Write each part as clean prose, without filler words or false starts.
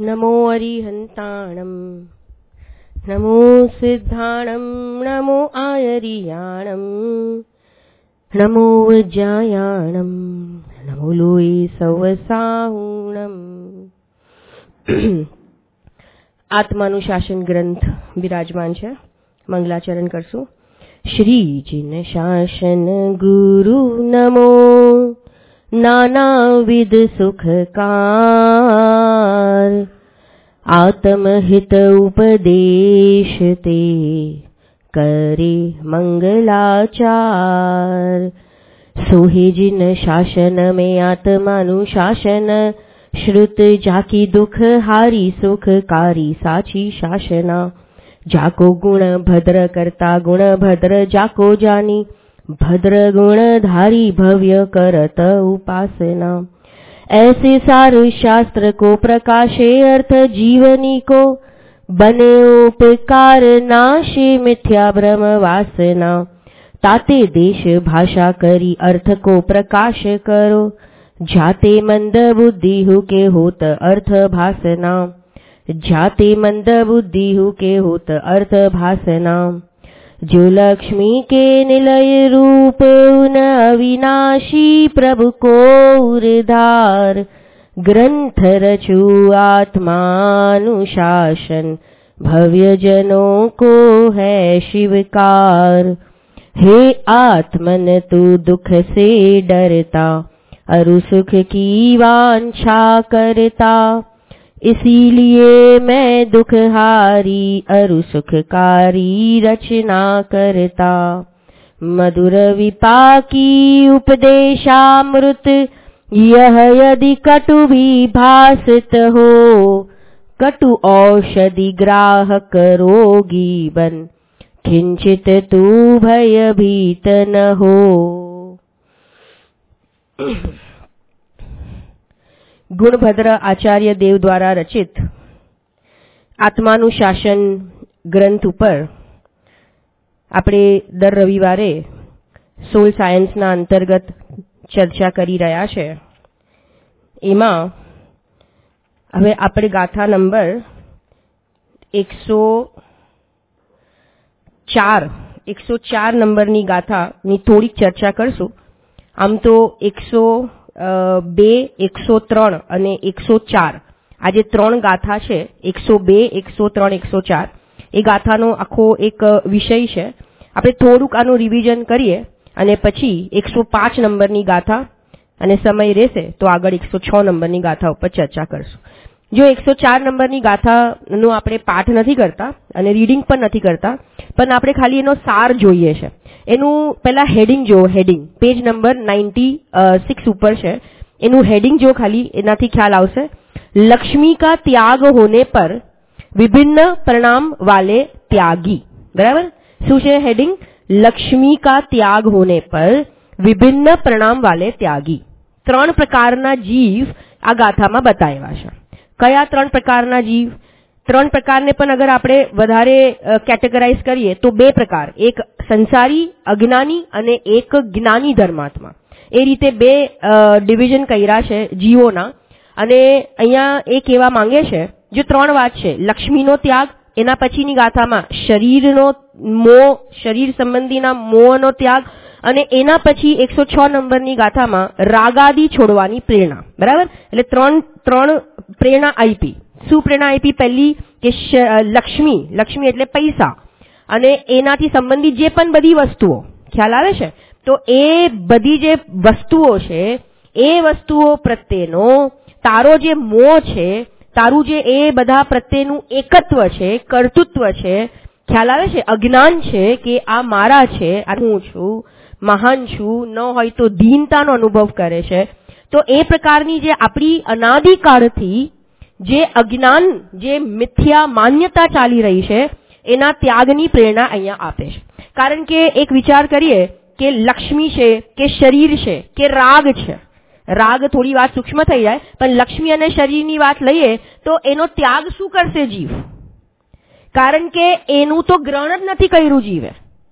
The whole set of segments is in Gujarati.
નમો અરિહંતાણમ નમો સિદ્ધાણમ નમો આયરિયાણમ નમો વજ્જાયાણમ નમો લોહી સવસાહુણમ. આત્માનુશાસન ગ્રંથ બિરાજમાન છે. મંગલાચરણ કરશું. શ્રીજીન શાસન ગુરુ નમો નાનાવિધ સુખકાર આત્મહિત ઉપદેશ તે કરે મંગલાચાર. સોહેજીન શાસન મેં આત્માનુશાસન શ્રુત જાકી દુઃખ હારી સુખકારી સાચી શાસના. જાકો ગુણ ભદ્ર કરતા ગુણ ભદ્ર જાકો જાની भद्र गुण धारी भव्य करत उपासना. ऐसे सार शास्त्र को प्रकाशे अर्थ जीवनी को बने उपकार नाशे मिथ्या भ्रम वासना. ताते देश भाषा करी अर्थ को प्रकाश करो जाते मंद बुद्धि हु के होत अर्थ भासना. जाते मंद बुद्धि हु के होत अर्थ भासना. जो लक्ष्मी के निलय रूप उन अविनाशी प्रभु को उर्धार ग्रंथ रचु आत्मानुशासन भव्य जनों को है शिवकार. हे आत्मन तू दुख से डरता अरु सुख की वांछा करता. इसीलिए मैं दुखहारी अरु सुखकारी रचना करता. मधुर विपाकी उपदेशामृत यह यदि कटु भी भासित हो कटु औषधि ग्राहक रोगी बन किंचित तू भयभीत न हो. ગુણભદ્ર આચાર્ય દેવ દ્વારા રચિત આત્માનુશાસન ગ્રંથ ઉપર આપણે દર રવિવારે સોલ સાયન્સના અંતર્ગત ચર્ચા કરી રહ્યા છે. એમાં હવે આપણે ગાથા નંબર 104 નંબરની ગાથાની થોડીક ચર્ચા કરશું. આમ તો 102, 103 અને 104 આ જે ત્રણ ગાથા છે 102, 103, 104 એ ગાથાનો આખો એક વિષય છે. આપણે થોડુંક આનું રિવિઝન કરીએ અને પછી 105 નંબરની ગાથા અને સમય રહેશે તો આગળ 106 નંબરની ગાથા ઉપર ચર્ચા કરશું. જો 104 નંબરની ગાથાનો આપણે પાઠ નથી કરતા અને રીડિંગ પણ નથી કરતા, પણ આપણે ખાલી એનો સાર જોઈએ છે. એનું પહેલા હેડિંગ જો, હેડિંગ પેજ નંબર 96 ઉપર છે. એનું હેડિંગ જો ખાલી, એનાથી ખ્યાલ આવશે. લક્ષ્મી કા ત્યાગ હોને પર વિભિન્ન પરિણામ વાલે ત્યાગી. બરાબર, શું છે હેડિંગ? લક્ષ્મી કા ત્યાગ હોને પર વિભિન્ન પરિણામ વાલે ત્યાગી. ત્રણ પ્રકારના જીવ આ ગાથામાં બતાવ્યા છે. કયા ત્રણ પ્રકારના જીવ? ત્રણ પ્રકારને પણ અગર આપણે વધારે કેટેગરાઇઝ કરીએ તો બે પ્રકાર, એક સંસારી અજ્ઞાની અને એક જ્ઞાની ધર્માત્મા. એ રીતે બે ડિવિઝન કર્યા છે જીવોના. અને અહીંયા એ કહેવા માંગે છે, જો ત્રણ વાત છે, લક્ષ્મીનો ત્યાગ, એના પછીની ગાથામાં શરીરનો મોહ, શરીર સંબંધીના મોહનો ત્યાગ, અને એના પછી 106 નંબરની ગાથામાં રાગાદી છોડવાની પ્રેરણા. બરાબર, એટલે ત્રણ પ્રેરણા આપી. શું પ્રેરણા આપી? પહેલી કે લક્ષ્મી એટલે પૈસા અને એનાથી સંબંધિત જે પણ બધી વસ્તુઓ, ખ્યાલ આવે છે? તો એ બધી જે વસ્તુઓ છે એ વસ્તુઓ પ્રત્યેનો તારો જે મોહ છે, તારું જે એ બધા પ્રત્યેનું એકત્વ છે, કર્તૃત્વ છે, ખ્યાલ આવે છે? અજ્ઞાન છે કે આ મારા છે, આ હું છું, મહાન છું, ન હોય તો દીનતાનો અનુભવ કરે છે. તો એ પ્રકારની જે આપણી અનાદિકાળથી જે અજ્ઞાન, જે મિથ્યા માન્યતા ચાલી રહી છે, એના ત્યાગની પ્રેરણા અહીંયા આપે છે. કારણ કે એક વિચાર કરીએ કે લક્ષ્મી છે કે શરીર છે કે રાગ છે. રાગ થોડી વાત સૂક્ષ્મ થઈ જાય, પણ લક્ષ્મી અને શરીરની વાત લઈએ તો એનો ત્યાગ શું કરશે જીવ? કારણ કે એનું તો ગ્રહણ જ નથી કર્યું જીવે.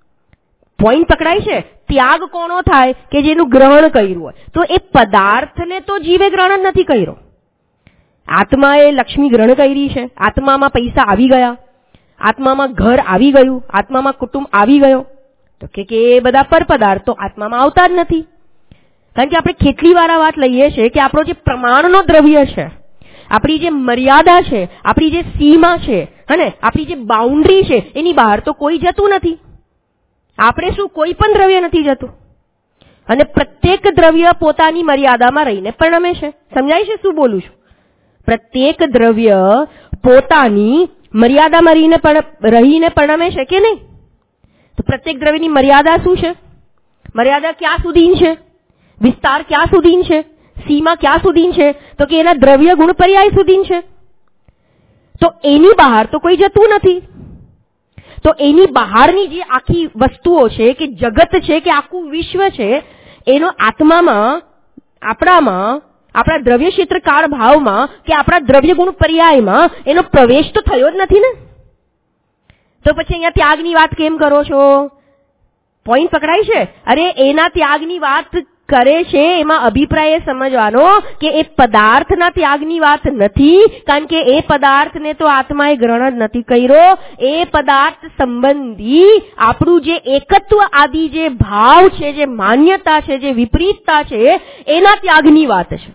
પોઈન્ટ પકડાય છે? ત્યાગ કોનો થાય કે જેનું ગ્રહણ કર્યું હોય. તો એ પદાર્થને તો જીવે ગ્રહણ જ નથી કર્યો. આત્માએ લક્ષ્મી ગ્રહણ કરી છે, આત્મામાં પૈસા આવી ગયા, આત્મામાં ઘર આવી ગયું, આત્મામાં કુટુંબ આવી ગયો, તો કે એ બધા પર પદાર્થો આત્મામાં આવતા જ નથી. કારણ કે આપણે કેટલી વાર વાત લઈએ છીએ કે આપણો જે પ્રમાણનો દ્રવ્ય છે, આપણી જે મર્યાદા છે, આપણી જે સીમા છે, અને આપણી જે બાઉન્ડ્રી છે, એની બહાર તો કોઈ જતું નથી. આપણે શું કોઈ પણ દ્રવ્ય નથી જતું, અને પ્રત્યેક દ્રવ્ય પોતાની મર્યાદામાં રહીને પરિણમે છે. સમજાય છે શું બોલું છું? પ્રત્યેક દ્રવ્ય પોતાની મર્યાદામાં રહીને પરિણમે છે કે નહીં? તો પ્રત્યેક દ્રવ્યની મર્યાદા શું છે? મર્યાદા ક્યાં સુધી છે? વિસ્તાર ક્યાં સુધી છે? સીમા ક્યાં સુધી છે? તો કે એના દ્રવ્ય ગુણ પર્યાય સુધી છે. તો એની બહાર તો કોઈ જતું નથી. તો એની બહારની જે આખી વસ્તુઓ છે કે જગત છે કે આખું વિશ્વ છે, એનો આત્મામાં, આપણામાં, આપણા દ્રવ્ય ક્ષેત્ર કાળ ભાવમાં કે આપણા દ્રવ્ય ગુણ પર્યાયમાં એનો પ્રવેશ તો થયો જ નથી ને. તો પછી અહીંયા ત્યાગની વાત કેમ કરો છો? પોઈન્ટ પકડાય છે? અરે એના ત્યાગની વાત કરે છે, એમાં અભિપ્રાય સમજવાનો કે એ પદાર્થના ત્યાગની વાત નથી, કારણ કે એ પદાર્થને તો આત્માએ ગ્રહણ જ નથી કર્યો. એ પદાર્થ સંબંધી આપણું જે એકત્વ આદિ જે ભાવ છે, જે માન્યતા છે, જે વિપરીતતા છે, એના ત્યાગની વાત છે.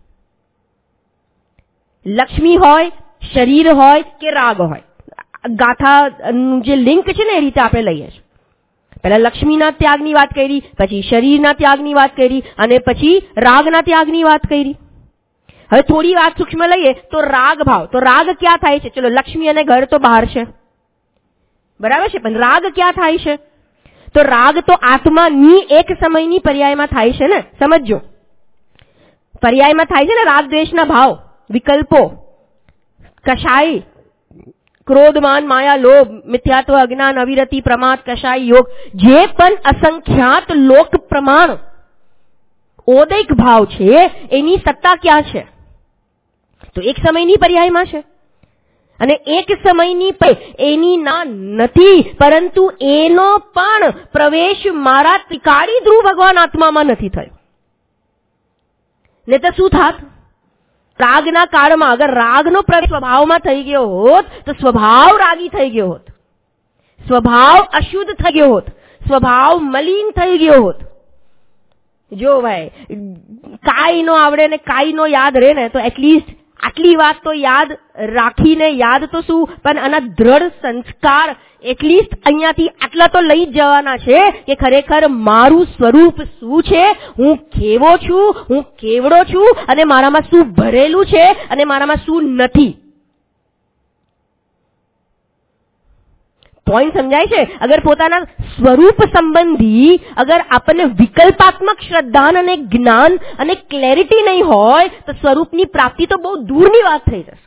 લક્ષ્મી હોય, શરીર હોય કે રાગ હોય, ગાથાનું જે લિંક છે ને એ રીતે આપણે લઈએ છીએ. પહેલા લક્ષ્મીના ત્યાગની વાત કરી, પછી શરીરના ત્યાગની વાત કરી, અને પછી રાગના ત્યાગની વાત કરી. હવે થોડી વાત સૂક્ષ્મ લઈએ તો રાગ ભાવ. તો રાગ ક્યાં થાય છે? ચલો, લક્ષ્મી અને ઘર તો બહાર છે, બરાબર છે, પણ રાગ ક્યાં થાય છે? તો રાગ તો આત્માની એક સમયની પર્યાયમાં થાય છે ને. સમજો, પર્યાયમાં થાય છે ને રાગ દ્વેષના ભાવ, વિકલ્પો, કશાય, ક્રોધ, માન, માયા, લોભ, મિથ્યાત્વ, અજ્ઞાન, અવિરતિ, પ્રમાદ, કશાય, યોગ, જે પણ અસંખ્યાત લોક પ્રમાણ ઓદૈક ભાવ છે, એની સત્તા ક્યાં છે? તો એક સમયની પર્યાયમાં છે. અને એક સમયની એની ના નથી, પરંતુ એનો પણ પ્રવેશ મારા ત્રિકાળી ધ્રુવ ભગવાન આત્મામાં નથી થયો. ને તો શું થાત? રાગના કાળમાં અગર રાગનો પ્રવેશ સ્વભાવમાં થઈ ગયો હોત તો સ્વભાવ રાગી થઈ ગયો હોત, સ્વભાવ અશુદ્ધ થઈ ગયો હોત, સ્વભાવ મલિન થઈ ગયો હોત. જો ભાઈ કાઈ નો આવડે ને કાઈ નો યાદ રહે ને, તો એટલીસ્ટ આટલી વાત તો યાદ રાખીને, યાદ તો શું પણ આના દ્રઢ સંસ્કાર એટલીસ્ટ અહીંયાથી આટલા તો લઈ જ જવાના છે કે ખરેખર મારું સ્વરૂપ શું છે, હું કેવો છું, હું કેવડો છું, અને મારામાં શું ભરેલું છે અને મારામાં શું નથી. પોઈન્ટ સમજાય છે? અગર પોતાના સ્વરૂપ સંબંધી અગર આપણને વિકલ્પાત્મક શ્રદ્ધા અને જ્ઞાન અને ક્લેરિટી નહીં હોય તો સ્વરૂપની પ્રાપ્તિ તો બહુ દૂરની વાત થઈ જશે.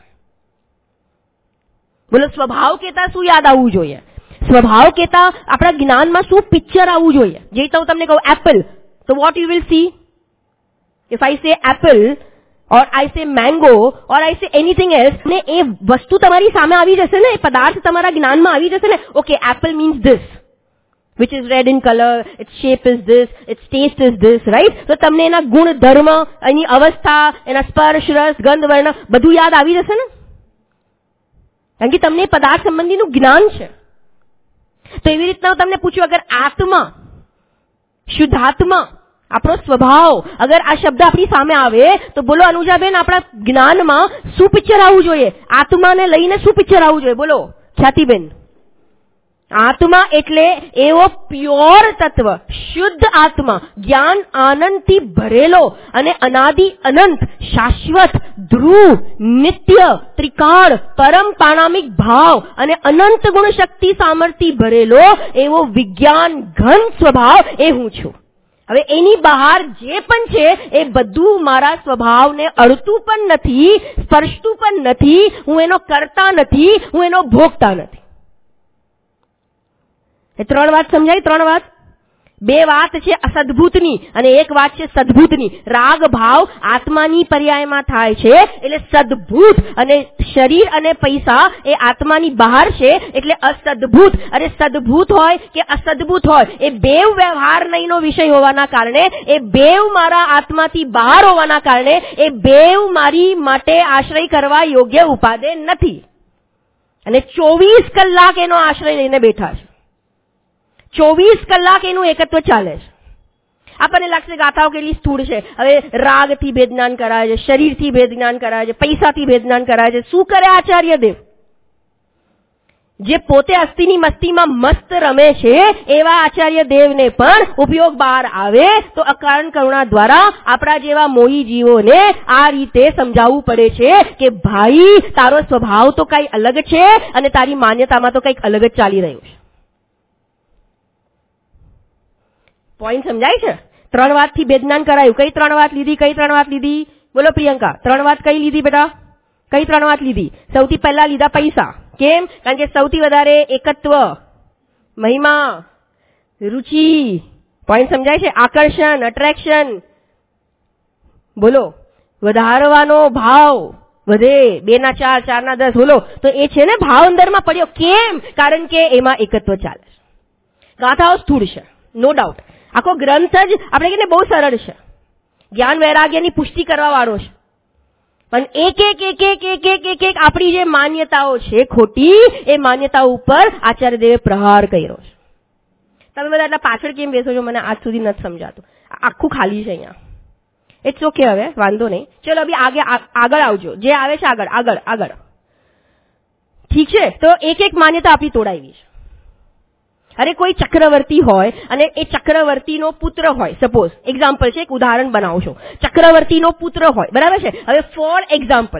બોલો, સ્વભાવ કહેતા શું યાદ આવવું જોઈએ? સ્વભાવ કહેતા આપણા જ્ઞાનમાં શું પિક્ચર આવવું જોઈએ? જે તો હું તમને કહું એપલ, તો what you will see? If I say apple or I say mango or I say anything else, ને એ વસ્તુ તમારી સામે આવી જશે ને, એ પદાર્થ તમારા જ્ઞાનમાં આવી જશે ને. Okay, apple means this, which is red in color, its shape is this, its taste is this, right? તો તમને એના ગુણ ધર્મ, એની અવસ્થા, એના સ્પર્શ, રસ, ગંધ, વર્ણ બધું યાદ આવી જશે ને, કારણ કે તમને પદાર્થ સંબંધીનું જ્ઞાન છે. તો એવી રીતના હું તમને પૂછ્યું, અગર આત્મા, શુદ્ધાત્મા, આપણો સ્વભાવ, અગર આ શબ્દ આપણી સામે આવે તો બોલો અનુજાબેન, આપણા જ્ઞાનમાં શું પિક્ચર આવવું જોઈએ? આત્માને લઈને શું પિક્ચર આવવું જોઈએ? બોલો ખ્યાતિબેન. આત્મા એટલે એવો પ્યોર તત્વ, શુદ્ધ આત્મા, જ્ઞાન આનંદથી ભરેલો અને અનાદિ અનંત, શાશ્વત, ધ્રુવ, નિત્ય, ત્રિકાળ, પરમ પાણામિક ભાવ અને અનંત ગુણ શક્તિ સામર્થ્ય ભરેલો એવો વિજ્ઞાન ઘન સ્વભાવ એ હું છું. હવે એની બહાર જે પણ છે એ બધું મારા સ્વભાવને અડતું પણ નથી, સ્પર્શતું પણ નથી, હું એનો કરતા નથી, હું એનો ભોગતા નથી. એ ત્રણ વાત સમજાય? ત્રણ વાત. બે વાત છે અસદભૂતની અને એક વાત છે સદભૂતની. રાગ ભાવ આત્માની પર્યાયમાં થાય છે એટલે સદભૂત, અને શરીર અને પૈસા એ આત્માની બહાર છે એટલે અસદભૂત. અને સદભૂત હોય કે અસદભૂત હોય એ બેવ વ્યવહાર નહીંનો વિષય હોવાના કારણે, એ બેવ મારા આત્માથી બહાર હોવાના કારણે એ બેવ મારી માટે આશ્રય કરવા યોગ્ય ઉપાદેય નથી. અને 24 કલાક એનો આશ્રય લઈને બેઠા છે. 24 કલાક એનું એકત્વ ચાલે છે. આપણને લાગશે ગાથાઓ કેટલી સ્થૂળ છે. હવે રાગથી ભેદજ્ઞાન કરાય છે, શરીરથી ભેદજ્ઞાન કરાય છે, પૈસાથી ભેદજ્ઞાન કરાય છે. શું કરે આચાર્ય દેવ? જે પોતે અસ્થિની મસ્તીમાં મસ્ત રમે છે એવા આચાર્ય દેવને પણ ઉપયોગ બહાર આવે તો અકારણ કરુણા દ્વારા આપણા જેવા મોહી જીવોને આ રીતે સમજાવવું પડે છે કે ભાઈ તારો સ્વભાવ તો કઈ અલગ છે અને તારી માન્યતામાં તો કંઈક અલગ જ ચાલી રહ્યું છે. પોઈન્ટ સમજાય છે? 3 વાતથી ભેદજ્ઞાન કરાયું. કઈ 3 વાત લીધી? કઈ 3 વાત લીધી? બોલો પ્રિયંકા, 3 વાત કઈ લીધી બેટા? કઈ 3 વાત લીધી? સૌથી પહેલા લીધા પૈસા. કેમ? કારણ કે સૌથી વધારે એકત્વ, મહિમા, રુચિ. પોઈન્ટ સમજાય છે? આકર્ષણ, અટ્રેક્શન. બોલો, વધારવાનો ભાવ વધે. 2 ના 4, 4 ના 10. બોલો, તો એ છે ને ભાવ અંદરમાં પડ્યો. કેમ? કારણ કે એમાં એકત્વ ચાલે છે. ગાથાઓ સ્થૂળ છે, નો ડાઉટ. આખો ગ્રંથ જ આપણે કહીએ ને બહુ સરળ છે, જ્ઞાન વૈરાગ્યની પુષ્ટિ કરવા વાળો છે. પણ એક આપણી જે માન્યતાઓ છે ખોટી, એ માન્યતાઓ ઉપર આચાર્ય દેવે પ્રહાર કર્યો છે. તમે બધા એટલા પાછળ કેમ બેસો છો મને આજ સુધી નથી સમજાતું. આખું ખાલી છે અહીંયા. ઇટ્સ ઓકે, હવે વાંધો નહીં. ચલો અભી આગળ આવજો. જે આવે છે આગળ. ઠીક છે, તો એક માન્યતા આપણી તોડાવી છે. અરે કોઈ ચક્રવર્તી હોય અને એ ચક્રવર્તીનો પુત્ર હોય, સપોઝ એક્ઝામ્પલ છે, એક ઉદાહરણ બનાવું છું. ચક્રવર્તીનો પુત્ર હોય, બરાબર છે. હવે for example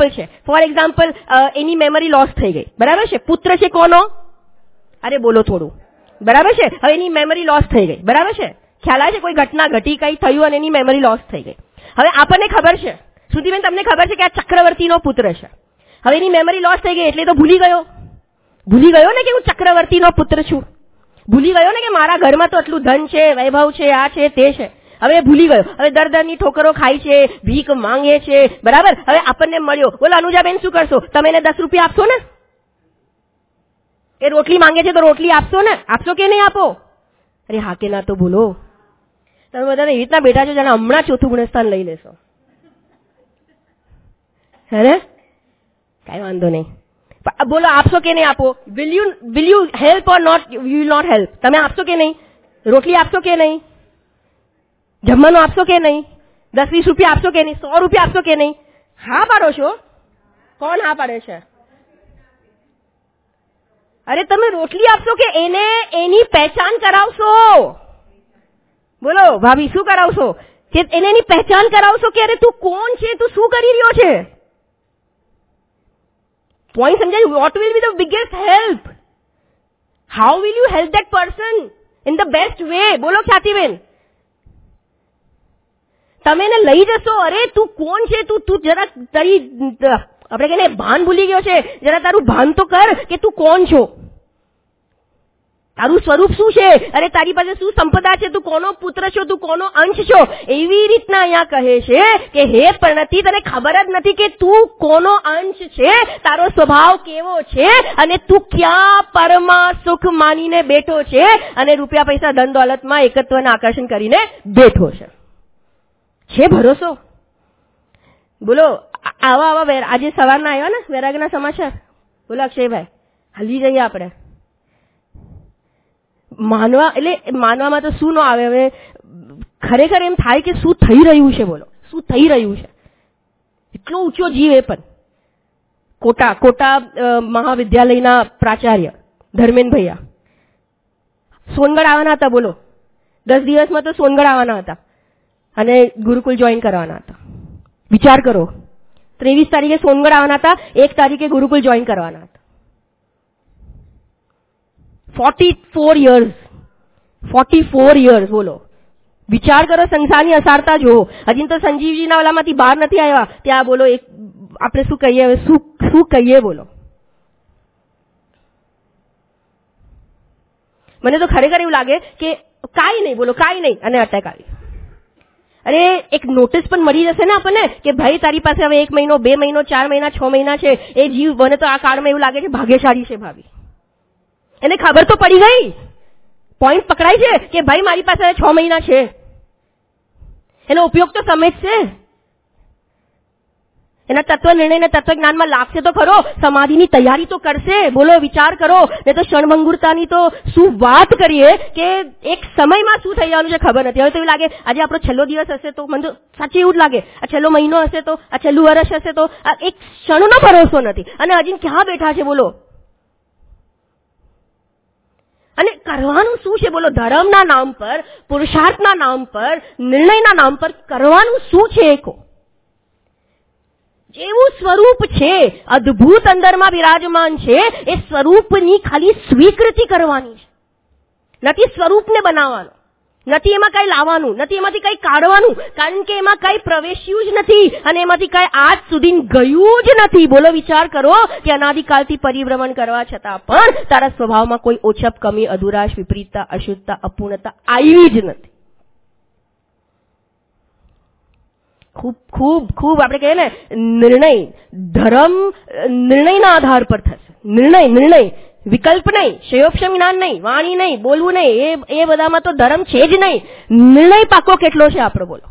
any memory loss થઈ ગઈ, બરાબર છે. પુત્ર છે કોનો? અરે બોલો થોડું, બરાબર છે. હવે એની મેમરી લોસ થઈ ગઈ, બરાબર છે. ખ્યાલ આવે છે? કોઈ ઘટના ઘટી, કઈ થયું અને એની મેમરી લોસ થઈ ગઈ. હવે આપણને ખબર છે, શ્રુતિબેન તમને ખબર છે કે આ ચક્રવર્તીનો પુત્ર છે. હવે એની મેમરી લોસ થઈ ગઈ એટલે તો ભૂલી ગયો ને કે હું ચક્રવર્તીનો પુત્ર છું. ભૂલી ગયો ને કે મારા ઘરમાં તો આટલું ધન છે, વૈભવ છે, આ છે, તે છે. હવે ભૂલી ગયો. હવે દરની ઠોકરો ખાય છે, ભીખ માંગે છે, બરાબર. હવે આપણને મળ્યો. બોલો અનુજાબેન શું કરશો? તમે એને 10 રૂપિયા આપશો ને? એ રોટલી માંગે છે તો રોટલી આપશો ને? આપશો કે નહીં આપો? અરે હા કે ના તો બોલો. તમે બધા એવી રીતના બેઠા છો જાણે હમણાં 4થું ગુણસ્થાન લઈ લેશો. હે? કઈ વાંધો નહીં. બોલો આપશો કે નહીં આપો? will you help or not? You will not help. તમે આપશો કે નહીં? રોટલી આપશો કે નહીં? જમવાનું આપશો કે નહીં? 10-20 રૂપિયા આપશો કે નહીં? 100 રૂપિયા આપશો કે નહીં? હા પાડો છો? કોણ હા પાડે છે? અરે તમે રોટલી આપશો કે એને એની પહેચાન કરાવશો? બોલો ભાભી શું કરાવશો? કે એને એની પહેચાન કરાવશો કે અરે તું કોણ છે, તું શું કરી રહ્યો છે? Point સમજાય? What will be the biggest help? How will you help that person in the best way? બોલો ખ્યાતિબેન. તમે એને લઈ જશો, અરે તું કોણ છે, તું જરા તારી આપણે કહીએ ભાન ભૂલી ગયો છે, જરા તારું ભાન તો કર કે તું કોણ છો, તારું સ્વરૂપ શું છે, અરે તારી પાસે શું સંપદા છે, તું કોનો પુત્ર છો, તું કોનો અંશ છો. એવી રીતના અહીંયા કહે છે કે હે પરણતી, તને ખબર જ નથી કે તું કોનો અંશ છે, તારો સ્વભાવ કેવો છે અને તું ક્યાં પરમા સુખ માનીને બેઠો છે અને રૂપિયા પૈસા ધન દોલતમાં એકત્વને આકર્ષણ કરીને બેઠો છે. છે ભરોસો? બોલો આવા આજે સવારના આવ્યા ને વૈરાગના સમાચાર. બોલો અક્ષયભાઈ, હલી જઈએ આપણે. માનવામાં તો શું ન આવે. હવે ખરેખર એમ થાય કે શું થઈ રહ્યું છે. બોલો શું થઈ રહ્યું છે. એટલો ઊંચો જીવ. એ પણ કોટા મહાવિદ્યાલયના પ્રાચાર્ય ધર્મેન ભૈયા સોનગઢ આવવાના હતા. બોલો 10 દિવસમાં તો સોનગઢ આવવાના હતા અને ગુરુકુલ જોઈન કરવાના હતા. વિચાર કરો, 23 તારીખે સોનગઢ આવવાના હતા, 1 તારીખે ગુરુકુલ જોઈન કરવાના હતા. 44 years. બોલો વિચાર કરો, સંસારની અસારતા જો. હજી તો સંજીવજીના ઓલામાંથી બહાર નથી આવ્યા ત્યાં. બોલો આપણે શું કહીએ હવે? શું કહીએ? બોલો મને તો ખરેખર એવું લાગે કે કાંઈ નહીં બોલો, કાંઈ નહીં, અને અટેક આવી. અરે એક નોટિસ પણ મળી જશે ને આપણને કે ભાઈ તારી પાસે હવે 1 મહિનો, 2 મહિનો, 4 મહિના, 6 મહિના છે. એ જીવ મને તો આ કાળમાં એવું લાગે છે ભાગ્યશાળી છે ભાભી. એને ખબર તો પડી ગઈ, પોઈન્ટ પકડાય છે કે ભાઈ મારી પાસે 6 મહિના છે. એનો ઉપયોગ તો સમજશે, એના તત્વ નિર્ણય ને તત્વ જ્ઞાનમાં લાગશે તો ખરો, સમાધિની તૈયારી તો કરશે. બોલો, વિચાર કરો. ને તો ક્ષણભંગુરતાની તો શું વાત કરીએ કે એક સમયમાં શું થઈ જવાનું છે ખબર નથી. હવે તો એવું લાગે આજે આપણો છેલ્લો દિવસ હશે તો, મને તો સાચી એવું જ લાગે આ છેલ્લો મહિનો હશે તો, આ છેલ્લું વર્ષ હશે તો, આ એક ક્ષણનો ભરોસો નથી. અને હજી ક્યાં બેઠા છે બોલો. અને કરવાનું શું છે બોલો? ધર્મના નામ પર, પુરુષાર્થના નામ પર, નિર્ણયના નામ પર કરવાનું શું છે? એકો જેવું સ્વરૂપ છે, અદ્ભુત અંદરમાં બિરાજમાન છે, એ સ્વરૂપની ખાલી સ્વીકૃતિ કરવાની છે. નથી સ્વરૂપને બનાવવાનું, નથી એમાં કઈ લાવવાનું, નથી એમાંથી કઈ કાઢવાનું, કારણ કે એમાં કઈ પ્રવેશ્યું જ નથી અને એમાંથી કઈ આજ સુધી ગયું જ નથી. બોલો, વિચાર કરો કે અનાદિકાલથી પરિભ્રમણ કરવા છતાં પણ તારા સ્વભાવમાં કોઈ ઓછપ, કમી, અધુરાશ, વિપરીતતા, અશુદ્ધતા, અપૂર્ણતા આવી જ નથી. ખૂબ ખૂબ ખૂબ આપણે કહીએ ને, નિર્ણય ધર્મ નિર્ણયના આધાર પર થશે. નિર્ણય, વિકલ્પ નહીં, શયોપશમ જ્ઞાન નહીં, વાણી નહીં, બોલવું નહીં, એ બધામાં તો ધર્મ છે જ નહીં. નિર્ણય પાકો કેટલો છે આપણો બોલો.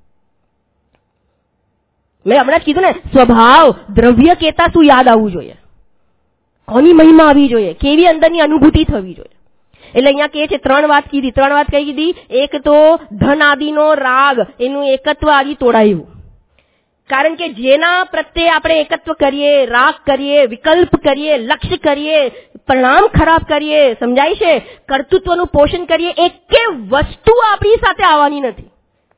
મેં હમણાં જ કીધું ને, સ્વભાવ દ્રવ્ય કેતા શું યાદ આવવું જોઈએ, કોની મહિમા આવી જોઈએ, કેવી અંદરની અનુભૂતિ થવી જોઈએ. એટલે અહીંયા કે છે 3 વાત કીધી. 3 વાત કઈ કીધી? એક તો ધન આદિનો રાગ, એનું એકત્વ આદિ તોડાયું. કારણ કે જેના પ્રત્યે આપણે એકત્વ કરીએ, રાગ કરીએ, વિકલ્પ કરીએ, લક્ષ્ય કરીએ, પરિણામ ખરાબ કરીએ, સમજાય છે, કર્તૃત્વનું પોષણ કરીએ, એકે વસ્તુ આપણી સાથે આવવાની નથી.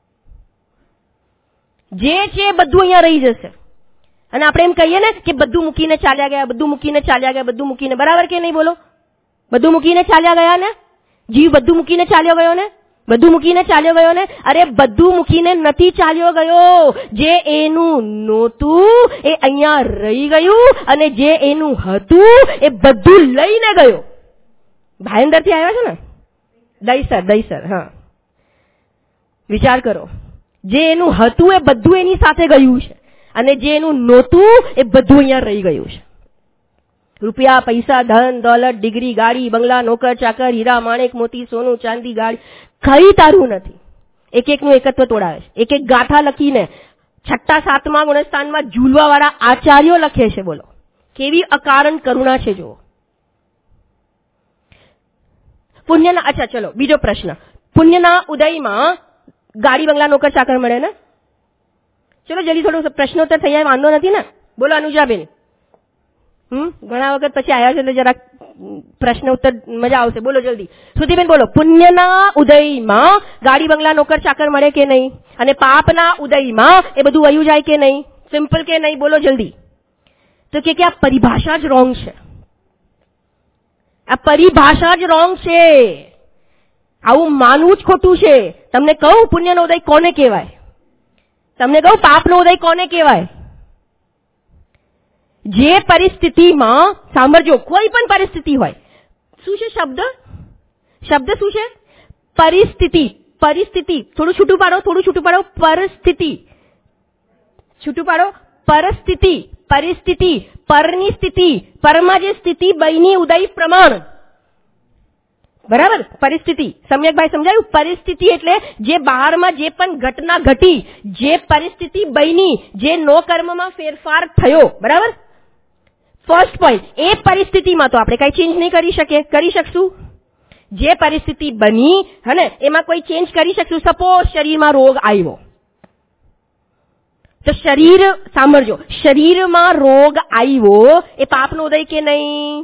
જે છે બધું અહીંયા રહી જશે. અને આપણે એમ કહીએ ને કે બધું મૂકીને ચાલ્યા ગયા, બધું મૂકીને ચાલ્યા ગયા, બધું મૂકીને, બરાબર કે નહીં બોલો? બધું મૂકીને ચાલ્યા ગયા ને? જીવ બધું મૂકીને ચાલ્યો ગયો ને? બધું મૂકીને ચાલ્યો ગયો ને? અરે બધું મૂકીને નથી ચાલ્યો ગયો. જે એનું નહોતું એ અહીંયા રહી ગયું, અને જે એનું હતું એ બધું લઈને ગયો. ભાઈ અંદરથી આવ્યા છે ને? દઈસર, હા. વિચાર કરો, જે એનું હતું એ બધું એની સાથે ગયું છે, અને જે એનું નહોતું એ બધું અહીંયા રહી ગયું છે. રૂપિયા, પૈસા, ધન, દોલત, ડિગ્રી, ગાડી, બંગલા, નોકર, ચાકર, હીરા, માણેક, મોતી, સોનું, ચાંદી, ગાડી, કઈ તારું નથી. એકનું એકત્વ તોડાવે છે. એક ગાથા લખીને 6ઠા 7મા ગુણસ્થાનમાં ઝૂલવા વાળા આચાર્યો લખે છે. બોલો, કેવી અકારણ કરુણા છે જુઓ. પુણ્યના, અચ્છા ચલો બીજો પ્રશ્ન. પુણ્યના ઉદયમાં ગાડી, બંગલા, નોકર, ચાકર મળે ને? ચલો જલ્દી થોડું પ્રશ્નોત્તર થઈ જાય, વાંધો નથી ને? બોલો અનુજાબેન. ઘણા વખત પછી આવ્યા છે એટલે જરા પ્રશ્ન ઉત્તર મજા આવશે. બોલો જલ્દી. શ્રુતિબેન બોલો. પુણ્યના ઉદયમાં ગાડી, બંગલા, નોકર, ચાકર મળે કે નહીં? અને પાપના ઉદયમાં એ બધું વયું જાય કે નહીં? સિમ્પલ કે નહીં? બોલો જલ્દી. તો કે આ પરિભાષા જ રોંગ છે. આ પરિભાષા જ રોંગ છે. આવું માનવું જ ખોટું છે. તમને કહું પુણ્યનો ઉદય કોને કહેવાય? તમને કહું પાપનો ઉદય કોને કહેવાય? જે પરિસ્થિતિમાં, સાંભળજો, કોઈ પણ પરિસ્થિતિ હોય, શું છે શબ્દ? શબ્દ શું છે? પરિસ્થિતિ. થોડું છૂટું પાડો, પરિસ્થિતિ. છૂટું પાડો. પરિસ્થિતિ, પરની સ્થિતિ, પરમાં જે સ્થિતિ બની ઉદય પ્રમાણ. બરાબર? પરિસ્થિતિ. સમ્યકભાઈ સમજાયું? પરિસ્થિતિ એટલે જે બહારમાં જે પણ ઘટના ઘટી, જે પરિસ્થિતિ બની, જે નો કર્મમાં ફેરફાર થયો. બરાબર? ફર્સ્ટ પોઈન્ટ, એ પરિસ્થિતિમાં તો આપણે કઈ ચેન્જ નહીં કરી શકીએ. કરી શકશું? જે પરિસ્થિતિ બની હને એમાં કોઈ ચેન્જ કરી શકશું? સપોઝ શરીરમાં રોગ આવ્યો, તો શરીર, સાંભળજો, શરીરમાં રોગ આવ્યો એ પાપનો ઉદય કે નહીં?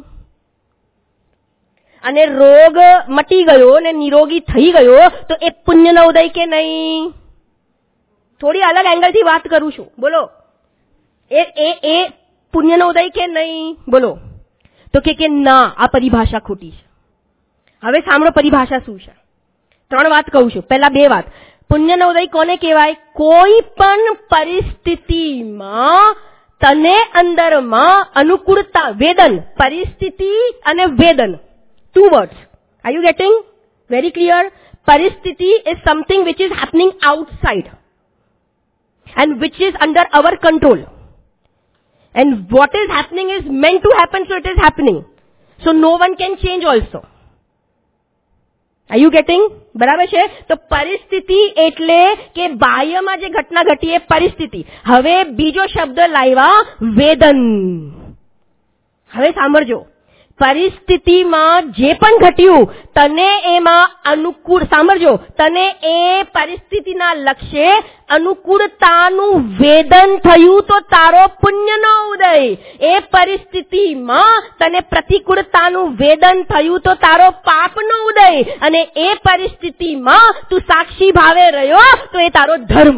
અને રોગ મટી ગયો ને નિરોગી થઈ ગયો તો એ પુણ્યનો ઉદય કે નહીં? થોડી અલગ એંગલથી વાત કરું છું. બોલો, એ પુણ્યનો ઉદય કે નહીં? બોલો. તો કે ના, આ પરિભાષા ખોટી છે. હવે સાંભળો પરિભાષા શું છે. 3 વાત કહું છું. પહેલા 2 વાત. પુણ્યનો ઉદય કોને કહેવાય? કોઈ પણ પરિસ્થિતિમાં તને અંદરમાં અનુકૂળતા, વેદન, પરિસ્થિતિ અને વેદન, 2 words. Are you getting? Very clear? Paristhiti is something which is happening outside and which is under our control. And what is happening is meant to happen, so it is happening. So no one can change also. Are you getting? બરાબર છે? તો પરિસ્થિતિ એટલે કે બાહ્યમાં જે ઘટના ઘટી એ પરિસ્થિતિ. હવે બીજો શબ્દ લાવ્યા વેદન. હવે સાંભળજો. પરિસ્થિતિમાં જે પણ ઘટ્યું તને એમાં અનુકૂળ, સાંભળજો, તને એ પરિસ્થિતિના લક્ષ્ય અનુકૂળતાનું વેદન થયું તો તારો પુણ્યનો ઉદય. એ પરિસ્થિતિમાં તને પ્રતિકૂળતાનું વેદન થયું તો તારો પાપનો ઉદય. અને એ પરિસ્થિતિમાં તું સાક્ષી ભાવે રહ્યો તો એ તારો ધર્મ.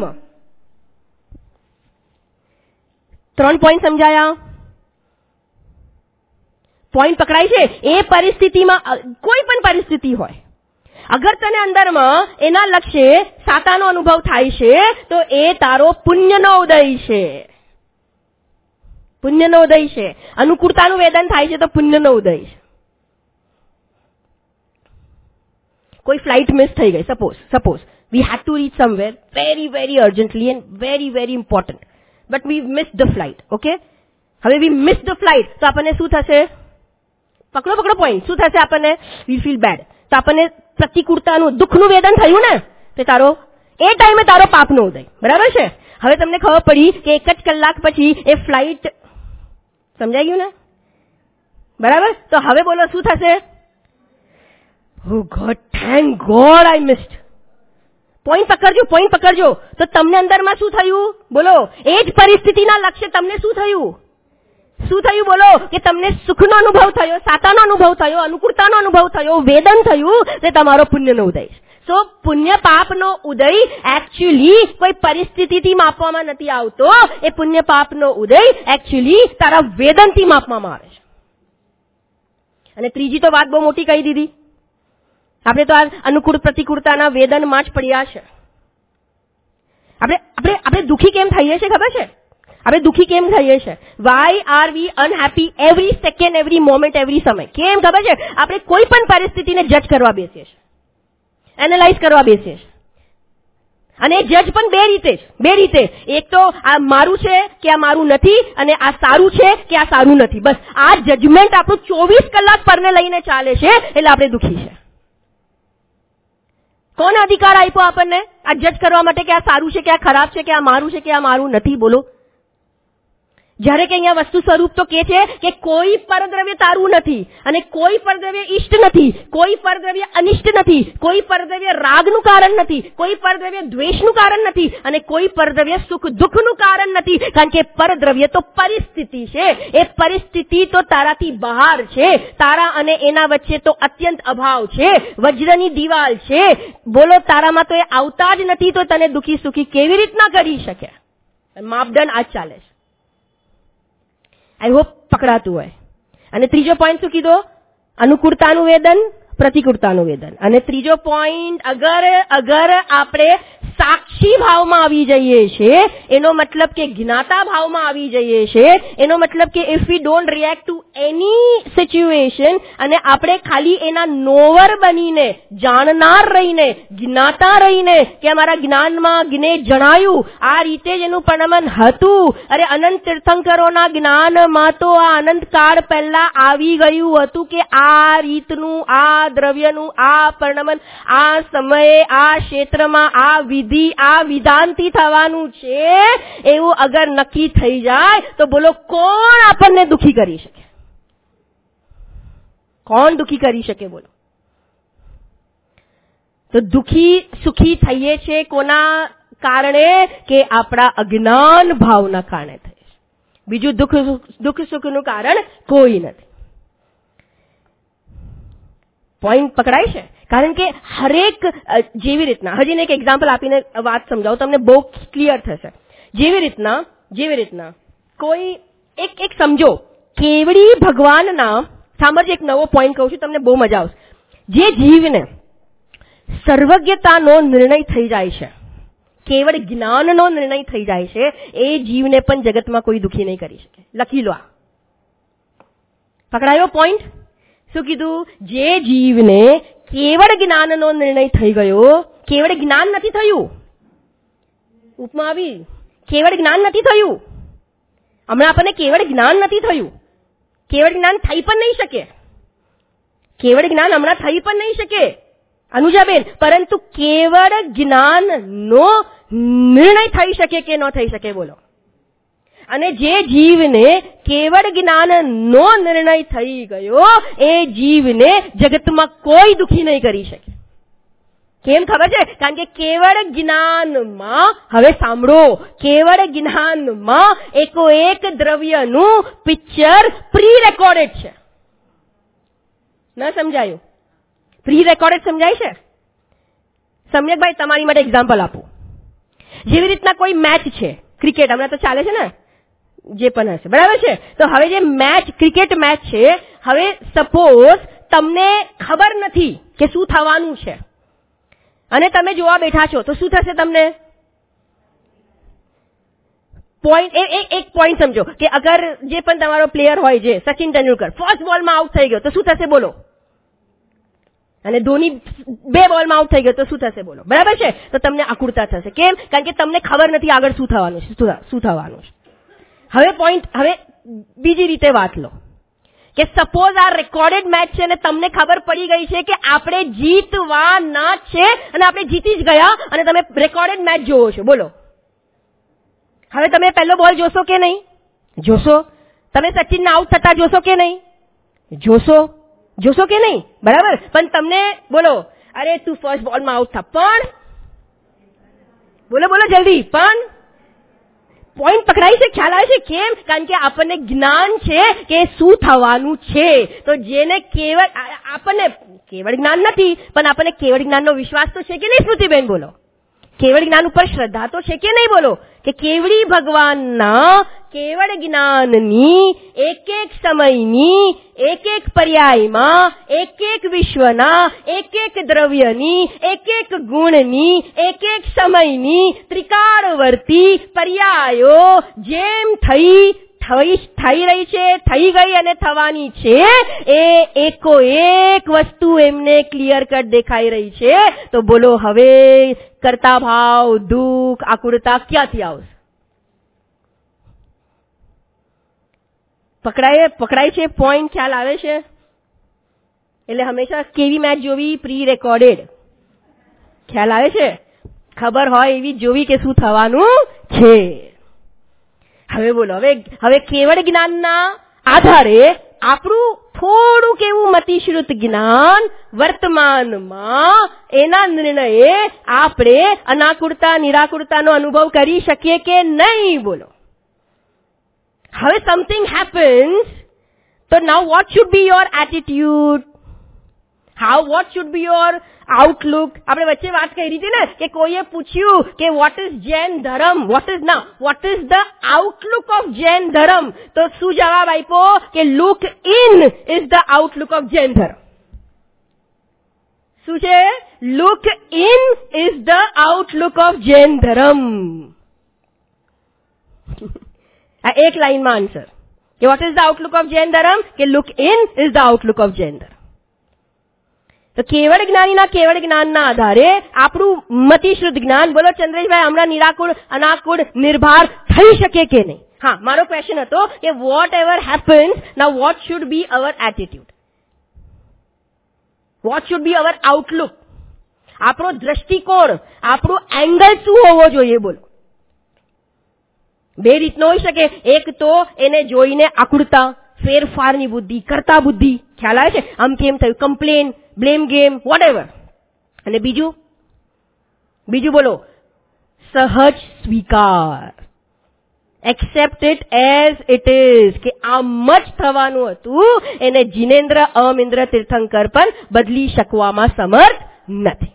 3 પોઈન્ટ સમજાયા? પોઈન્ટ પકડાય છે? એ પરિસ્થિતિમાં કોઈ પણ પરિસ્થિતિ હોય, અગર તને અંદરમાં એના લક્ષ્ય સાતાનો અનુભવ થાય છે તો એ તારો પુણ્યનો ઉદય છે. પુણ્યનો ઉદય છે. અનુકૂળતાનું વેદન થાય છે તો પુણ્યનો ઉદય છે. કોઈ ફ્લાઇટ મિસ થઈ ગઈ, suppose we had to reach somewhere very very urgently and very very important, but we missed the flight. Okay, હવે we missed the flight તો આપણને શું થશે? પકડો પોઈન્ટ. શું થશે આપણને? we feel bad. તો આપણને પ્રતિકૂળતાનું દુઃખનું વેદન થયું ને, તે તારો એ ટાઈમે તારો પાપનો ઉદય. બરાબર છે? હવે તમને ખબર પડી કે 1 જ કલાક પછી એ ફ્લાઇટ, સમજાઈ ગયું ને? બરાબર? તો હવે બોલો શું થશે? Oh God, thank God I missed. Point પકડજો. તો તમને અંદરમાં શું થયું? બોલો. એ જ પરિસ્થિતિના લક્ષ્ય તમને શું થયું? બોલો? કે તમને સુખનો અનુભવ થયો, સાતાનો અનુભવ થયો, અનુકૂળતાનો અનુભવ થયો, વેદન થયું, તે તમારો પુણ્યનો ઉદય. સો પુણ્ય પાપનો ઉદય એકચ્યુઅલી કોઈ પરિસ્થિતિથી માપવામાં નથી આવતો. એ પુણ્ય પાપનો ઉદય એકચ્યુઅલી તારા વેદનથી માપવામાં આવે છે. અને ત્રીજી તો વાત બહુ મોટી કહી દીધી. આપણે તો આ અનુકૂળ પ્રતિકૂળતાના વેદનમાં જ પડ્યા છે. આપણે દુઃખી કેમ થઈએ છીએ ખબર છે? આપણે દુઃખી કેમ થઈએ છીએ? Why are we unhappy every second, every moment, every સમય? કેમ ખબર છે? આપણે કોઈ પણ પરિસ્થિતિને જજ કરવા બેસીએ છીએ, એનાલાઇઝ કરવા બેસીએ છીએ. અને જજ પણ બે રીતે. એક તો આ મારું છે કે આ મારું નથી, અને આ સારું છે કે આ સારું નથી. બસ આ જજમેન્ટ આપણું 24 કલાક પરને લઈને ચાલે છે, એટલે આપણે દુઃખી છે. કોને અધિકાર આપ્યો આપણને આ જજ કરવા માટે કે આ સારું છે કે આ ખરાબ છે, કે આ મારું છે કે આ મારું નથી? બોલો. જ્યારે કે અહીંયા વસ્તુ સ્વરૂપ તો કે છે કે કોઈ પરદ્રવ્ય તારું નથી, અને કોઈ પરદ્રવ્ય ઈષ્ટ નથી, કોઈ પરદ્રવ્ય અનિષ્ટ નથી, કોઈ પરદ્રવ્ય રાગનું કારણ નથી, કોઈ પરદ્રવ્ય દ્વેષનું કારણ નથી, અને કોઈ પરદ્રવ્ય સુખ દુઃખનું કારણ નથી. કારણ કે પરદ્રવ્ય તો પરિસ્થિતિ છે. એ પરિસ્થિતિ તો તારાથી બહાર છે. તારા અને એના વચ્ચે તો અત્યંત અભાવ છે, વજ્રની દિવાલ છે. બોલો, તારામાં તો એ આવતા જ નથી, તો તને દુઃખી સુખી કેવી રીતના કરી શકે? માપદંડ આ ચાલે છે. આઈ હોપ પકડાતું હોય. અને ત્રીજો પોઈન્ટ શું કીધો? અનુકૂળતાનું વેદન, પ્રતિકૂળતાનું વેદન. અને ત્રીજો પોઈન્ટ, અગર આપણે સાક્ષી ભાવમાં આવી જઈએ છીએ, એનો મતલબ કે જ્ઞાતા ભાવમાં આવી જઈએ છીએ, એનો મતલબ કે if we don't react to any situation, અને આપણે ખાલી એના નોવર બનીને, જાણનાર રહીને, જ્ઞાતા રહીને, કે અમારા જ્ઞાનમાં જ્ઞે જણાયું, આ રીતે જ એનું પરિણમન હતું. અરે અનંત તીર્થંકરોના જ્ઞાનમાં તો આ અનંતકાળ પહેલા આવી ગયું હતું કે આ રીતનું, આ દ્રવ્યનું આ પરિણમન આ સમયે, આ ક્ષેત્રમાં, આ વિધિ, આ વિધાનથી થવાનું છે. એવું અગર નક્કી થઈ જાય તો બોલો, કોણ આપણને દુઃખી કરી શકે? કોણ દુઃખી કરી શકે? બોલો. તો દુઃખી સુખી થઈએ છે કોના કારણે? કે આપણા અજ્ઞાન ભાવના કારણે થઈએ છે. બીજું દુઃખ સુખનું કારણ કોઈ નથી. પોઈન્ટ પકડાય છે? કારણ કે હરેક, જેવી રીતના, હજી એક એક્ઝામ્પલ આપીને વાત સમજાવું, તમને બહુ ક્લિયર થશે. જેવી રીતના કોઈ એક સમજો, કેવડી ભગવાનના, સાંભળજો, એક નવો પોઈન્ટ કહું છું, તમને બહુ મજા આવશે. જે જીવને સર્વજ્ઞતાનો નિર્ણય થઈ જાય છે, કેવળ જ્ઞાનનો નિર્ણય થઈ જાય છે, એ જીવને પણ જગતમાં કોઈ દુઃખી નહીં કરી શકે. લખી લો. આ પકડાયો પોઈન્ટ? શું કીધું? જે જીવને કેવળ જ્ઞાનનો નિર્ણય થઈ ગયો. કેવળ જ્ઞાન નથી થયું. ઉપમા આવી, કેવળ જ્ઞાન નથી થયું. હમણાં આપણને કેવળ જ્ઞાન નથી થયું. કેવળ જ્ઞાન થઈ પણ નહીં શકે. કેવળ જ્ઞાન હમણાં થઈ પણ નહીં શકે અનુજાબેન, પરંતુ કેવળ જ્ઞાનનો નિર્ણય થઈ શકે કે ન થઈ શકે બોલો. અને જે જીવને કેવળ જ્ઞાનનો નિર્ણય થઈ ગયો એ જીવને જગતમાં કોઈ દુખી નહીં કરી શકે. કેમ ખબર છે? કારણ કે કેવળ જ્ઞાનમાં, હવે સાંભળો, કેવળ જ્ઞાનમાં એકોએક દ્રવ્યનું પિક્ચર પ્રી રેકોર્ડેડ છે. ન સમજાયું? પ્રી રેકોર્ડેડ સમજાય છે? સમ્યકભાઈ તમારી માટે એક્ઝામ્પલ આપું. જેવી રીતના કોઈ મેચ છે, ક્રિકેટ હમણાં તો ચાલે છે ને, જે પણ હશે, બરાબર છે? તો હવે જે મેચ, ક્રિકેટ મેચ છે, હવે સપોઝ તમને ખબર નથી કે શું થવાનું છે અને તમે જોવા બેઠા છો, તો શું થશે તમને? એક પોઈન્ટ સમજો કે અગર જે પણ તમારો પ્લેયર હોય, જે સચિન તેંડુલકર ફર્સ્ટ બોલમાં આઉટ થઈ ગયો તો શું થશે બોલો? અને ધોની 2 બોલમાં આઉટ થઈ ગયો તો શું થશે બોલો? બરાબર છે? તો તમને આકુરતા થશે. કેમ? કારણ કે તમને ખબર નથી આગળ શું થવાનું છે, શું થવાનું છે. હવે બીજી રીતે વાત લો કે સપોઝ આ રેકોર્ડેડ મેચ છે અને તમને ખબર પડી ગઈ છે કે આપણે જીતવાના છે અને આપણે જીતી જ ગયા અને તમે રેકોર્ડેડ મેચ જોવો છો બોલો. હવે તમે પહેલો બોલ જોશો કે નહીં? જોશો. તમે સચિનના આઉટ થતા જોશો કે નહીં? જોશો કે નહીં? બરાબર. પણ તમને બોલો, અરે તું ફર્સ્ટ બોલમાં આઉટ થા, પણ બોલો જલ્દી, પણ પોઈન્ટ પકડાય છે, ખ્યાલ આવે છે? કેમ? કારણ કે આપણને જ્ઞાન છે કે શું થવાનું છે. તો જેને આપણને કેવળ જ્ઞાન નથી, પણ આપણને કેવળ જ્ઞાનનો વિશ્વાસ તો છે કે નહીં સ્મૃતિબેન બોલો? કેવળ જ્ઞાન ઉપર શ્રદ્ધા તો છે કે નહીં બોલો? કે કેવળી ભગવાનના કેવળ જ્ઞાનની એક એક સમયની, એક એક પર્યાયમાં, એક એક વિશ્વના, એક એક દ્રવ્યની, એક એક ગુણની, એક એક સમયની ત્રિકાળવર્તી પર્યાયો જેમ થઈ રહી છે, થઈ ગઈ અને થવાની છે, એ એકોએક વસ્તુ એમને ક્લિયર કટ દેખાઈ રહી છે. તો બોલો હવે કરતા ભાવ, દુઃખ, આકુરતા ક્યાંથી આવશે? પકડાય છે પોઈન્ટ? ખ્યાલ આવે છે? એટલે હંમેશા કેવી મેચ જોવી? Pre recorded. ખ્યાલ આવે છે? ખબર હોય એવી જોવી કે શું થવાનું છે. હવે બોલો, હવે કેવળ જ્ઞાનના આધારે આપણું થોડુંક એવું મતિશ્રુત જ્ઞાન વર્તમાનમાં, એના નિર્ણયે આપણે અનાકુરતા, નિરાકુરતાનો અનુભવ કરી શકીએ કે નહીં બોલો? હવે something happens, so now what should be your attitude? What should be your outlook? આપણે વચ્ચે વાત કરી હતી ને કે કોઈએ પૂછ્યું કે what is જૈન ધર્મ? what is the outlook of Jain ધર્મ? તો શું જવાબ આપ્યો? કે look in is the outlook of Jain ધર્મ. શું છે? look in is the outlook of Jain ધર્મ. આ એક લાઈનમાં આન્સર કે what is the outlook of Jain ધર્મ? કે look in is the outlook of Jain ધર્મ. તો કેવળ જ્ઞાનીના કેવળ જ્ઞાનના આધારે આપણું મતિશ્રુત જ્ઞાન, બોલો ચંદ્રેશભાઈ, હમણાં નિરાકુળ, અનાકુળ, નિર્ભાર થઈ શકે કે નહીં? હા, મારો ક્વેશ્ચન હતો કે whatever happens, now what should be our attitude? What should be our outlook? આપણો દ્રષ્ટિકોણ, આપણું એંગલ શું હોવો જોઈએ બોલો? બે રીતનો હોઈ શકે. એક તો એને જોઈને આકુરતા, ફેરફારની બુદ્ધિ, કરતા બુદ્ધિ, ખ્યાલ આવે છે? આમ કેમ થયું, કમ્પ્લેન, બ્લેમ ગેમ, વોટએવર. અને બીજું બોલો, સહજ સ્વીકાર, accept it as it is, કે આમ જ થવાનું હતું, એને જીનેન્દ્ર અમિન્દ્ર તીર્થંકર પણ બદલી શકવામાં સમર્થ નથી.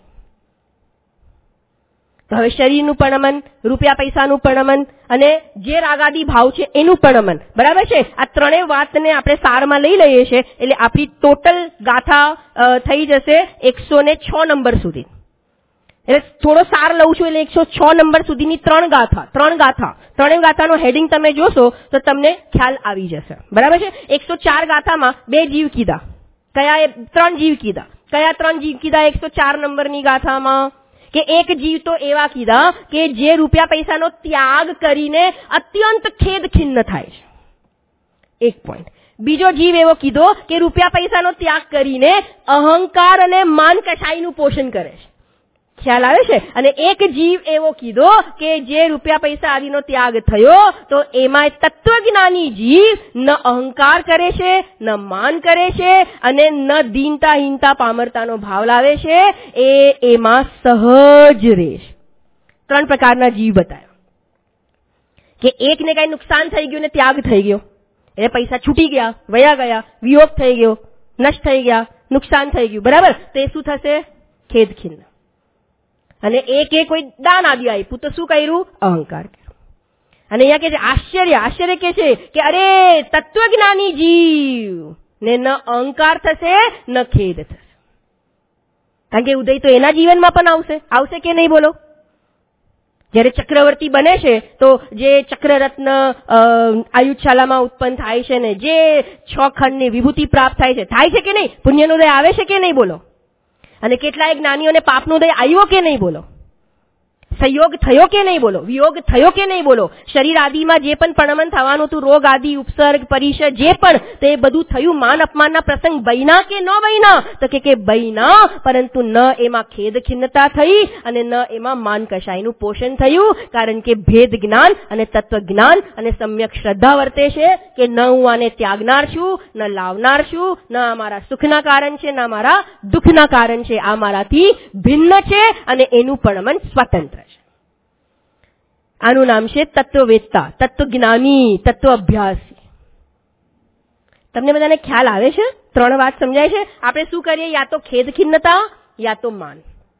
તો હવે શરીરનું પણ અમન, રૂપિયા પૈસાનું પણ અમન અને જે રાગાદી ભાવ છે એનું પણ અમન, બરાબર છે? આ ત્રણેય વાતને આપણે સારમાં લઈ લઈએ છીએ એટલે આપણી ટોટલ ગાથા થઈ જશે 106 નંબર સુધી. એટલે થોડો સાર લઉં છું એટલે 106 નંબર સુધીની ત્રણ ગાથાનો હેડિંગ તમે જોશો તો તમને ખ્યાલ આવી જશે, બરાબર છે? 104 ગાથામાં 2 જીવ કીધા. કયા? 3 જીવ કીધા. કયા 3 જીવ કીધા 104 નંબરની ગાથામાં? કે એક જીવ તો એવા કીધા કે જે રૂપિયા પૈસાનો ત્યાગ કરીને અત્યંત ખેદ ખિન્ન થાય છે. એક પોઈન્ટ. બીજો જીવ એવો કીધો કે રૂપિયા પૈસાનો ત્યાગ કરીને અહંકાર અને માન કસાઈનું પોષણ કરે છે. ખ્યાલ આવે છે? અને એક જીવ એવો કીધો કે જે રૂપિયા પૈસા આદિનો ત્યાગ થયો તો એમાં તત્વજ્ઞાની જીવ ન અહંકાર કરે છે, ન માન કરે છે અને ન દીનતા હીનતા પામરતાનો ભાવ લાવે છે. એમાં સહજ રહે છે. 3 પ્રકારના જીવ બતાવ્યા કે એકને કઈ નુકસાન થઈ ગયું ને ત્યાગ થઈ ગયો, એ પૈસા છૂટી ગયા, વયા ગયા, વિયોગ થઈ ગયો, નષ્ટ થઈ ગયા, નુકસાન થઈ ગયું, બરાબર? તો એ શું થશે? ખેદ ખિન્ન. અને એક કોઈ દાન આદિ આપ્યું તો શું કર્યું? અહંકાર કર્યું. અને અહીંયા કે છે આશ્ચર્ય કે છે કે અરે તત્વજ્ઞાની જીવ ને ન અહંકાર થશે ન ખેદ થશે. કારણ કે ઉદય તો એના જીવનમાં પણ આવશે કે નહીં? બોલો. જ્યારે ચક્રવર્તી બને છે તો જે ચક્રરત્ન આયુષશાલામાં ઉત્પન્ન થાય છે ને જે 6 ખંડની વિભૂતિ પ્રાપ્ત થાય છે કે નહીં? પુણ્યનો ઉદય આવે છે કે નહીં? બોલો. અને કેટલાય જ્ઞાનીઓને પાપનો ઉદય આવ્યો કે નહીં? બોલો. સંયોગ થયો કે નહીં? બોલો. વિયોગ થયો કે નહીં? બોલો. શરીર આદિમાં જે પણ પરિણમન થવાનું હતું, રોગ આદિ, ઉપસર્ગ, પરિષદ જે પણ, તે બધું થયું. માન અપમાનના પ્રસંગ બન્યા કે ન બન્યા? તો કે બન્યા, પરંતુ ન એમાં ખેદ ખિન્નતા થઈ અને ન એમાં માન કશાયનું પોષણ થયું. કારણ કે ભેદ જ્ઞાન અને તત્વ જ્ઞાન અને સમ્યક શ્રદ્ધા વર્તે છે કે ન હું આને ત્યાગનાર છું, ન લાવનાર છું, ન અમારા સુખના કારણ છે, ન અમારા દુઃખના કારણ છે. આ મારાથી ભિન્ન છે અને એનું પરિણમન સ્વતંત્ર. આનું નામ છે તત્વવેત્તા, તત્વજ્ઞાની, તત્વ અભ્યાસી. તમને બધાને ખ્યાલ આવે છે? 3 વાત સમજાય છે? આપણે શું કરીએ? યા તો ખેદ ખિન્નતા યા તો માન.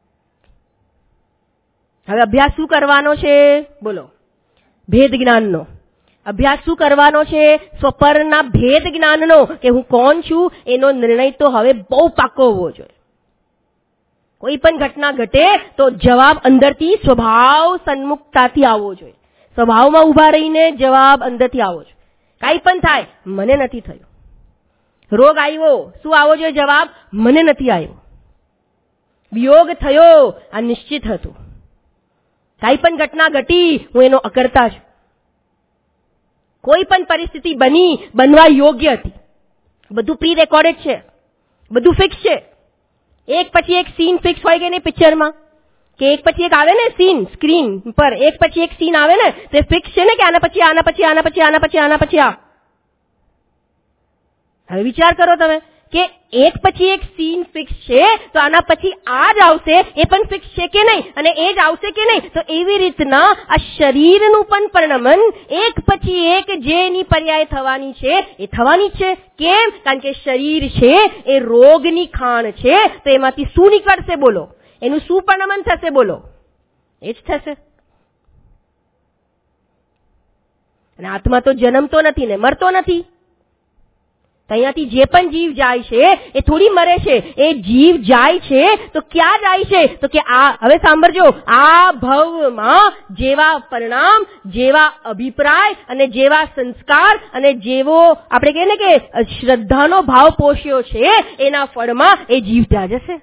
હવે અભ્યાસ શું કરવાનો છે? બોલો. ભેદ જ્ઞાનનો અભ્યાસ શું કરવાનો છે? સ્વપરના ભેદ જ્ઞાનનો, કે હું કોણ છું એનો નિર્ણય તો હવે બહુ પાકો હોવો જોઈએ. કોઈ પણ ઘટના ઘટે તો જવાબ અંદરથી સ્વભાવ સન્મુખતાથી આવવો જોઈએ. સ્વભાવમાં ઉભા રહીને જવાબ અંદરથી આવવો જોઈએ. કાંઈ પણ થાય, મને નથી થયું. રોગ આવ્યો, શું આવવો જોઈએ જવાબ? મને નથી આવ્યો. વિયોગ થયો, આ નિશ્ચિત હતું. કાંઈ પણ ઘટના ઘટી, હું એનો અકર્તા છું. કોઈ પણ પરિસ્થિતિ બનવા યોગ્ય હતી. બધું પ્રી રેકોર્ડેડ છે, બધું ફિક્સ છે. એક પછી એક સીન ફિક્સ હોય કે નહીં પિક્ચરમાં? કે એક પછી એક આવે ને સીન સ્ક્રીન પર, એક પછી એક સીન આવે ને, તે ફિક્સ છે ને કે આના પછી આના પછી આના પછી આના પછી આના પછી આ. હવે વિચાર કરો તમે કે એક પછી એક સીન ફિક્સ છે તો આના પછી આ જ આવશે, એ પણ ફિક્સ છે કે નહીં? અને એ જ આવશે કે નહીં? તો એવી રીતના આ શરીરનું પણ પરિણમન એક પછી એક જેની પર્યાય થવાની છે એ થવાની છે. કેમ? કારણ કે શરીર છે એ રોગની ખાણ છે. તો એમાંથી શું નીકળશે? બોલો. એનું શું પરિણમન થશે? બોલો. એ જ થશે. અને આત્મા તો જન્મતો નથી ને મરતો નથી. અહીંયાથી જે પણ જીવ જાય છે એ થોડી મરે છે. એ જીવ જાય છે તો ક્યાં જાય છે? તો કે આ, હવે સાંભળજો, આ ભવમાં જેવા પરિણામ, જેવા અભિપ્રાય અને જેવા સંસ્કાર અને જેવો આપણે કહીએ ને કે શ્રદ્ધાનો ભાવ પોષ્યો છે, એના ફળમાં એ જીવ ત્યાં જશે.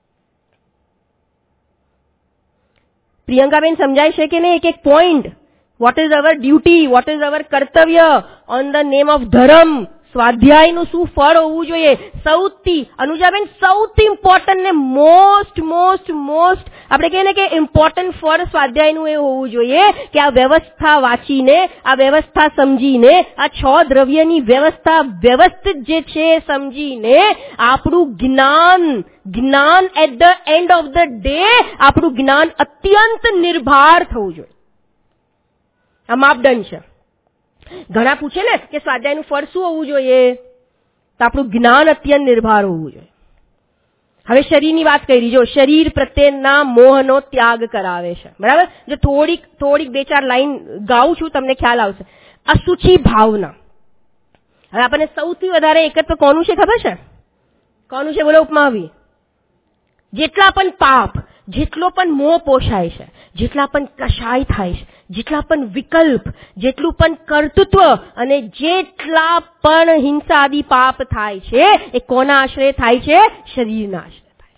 પ્રિયંકાબેન સમજાય છે કે નહીં? એક point. What is our duty, what is our કર્તવ્ય ઓન ધ નેમ ઓફ ધર્મ. સ્વાધ્યાયનું શું ફળ હોવું જોઈએ? સૌથી, અનુજાબેન, સૌથી ઇમ્પોર્ટન્ટ ને મોસ્ટ આપણે કહીએ ને કે ઇમ્પોર્ટન્ટ ફળ સ્વાધ્યાયનું એ હોવું જોઈએ કે આ વ્યવસ્થા વાંચીને, આ વ્યવસ્થા સમજીને, આ 6 દ્રવ્યની વ્યવસ્થા વ્યવસ્થિત જે છે સમજીને આપણું જ્ઞાન at the end of the day આપણું જ્ઞાન અત્યંત નિર્ભાર થવું જોઈએ. આ માપદંડ છે. ઘણા પૂછે ને કે સ્વાધ્યાયનું ફળ શું હોવું જોઈએ? તો આપણું જ્ઞાન અત્યંત નિર્ભાર હોવું જોઈએ. હવે શરીરની વાત કરી. જો શરીર પ્રત્યેના મોહનો ત્યાગ કરાવે છે, બરાબર? જો થોડીક 2-4 લાઈન ગાઉં છું, તમને ખ્યાલ આવશે. અસુચિ ભાવના. હવે આપણને સૌથી વધારે એકત્વ કોનું છે ખબર છે? કોનું છે? બોલો ઉપમાવી. જેટલા પણ પાપ, જેટલો પણ મોહ પોષાય છે, જેટલા પણ કશાય થાય છે, જેટલા પણ વિકલ્પ, જેટલું પણ કર્તૃત્વ અને જેટલા પણ હિંસા આદિ પાપ થાય છે, એ કોના આશ્રય થાય છે? શરીરના આશ્રય થાય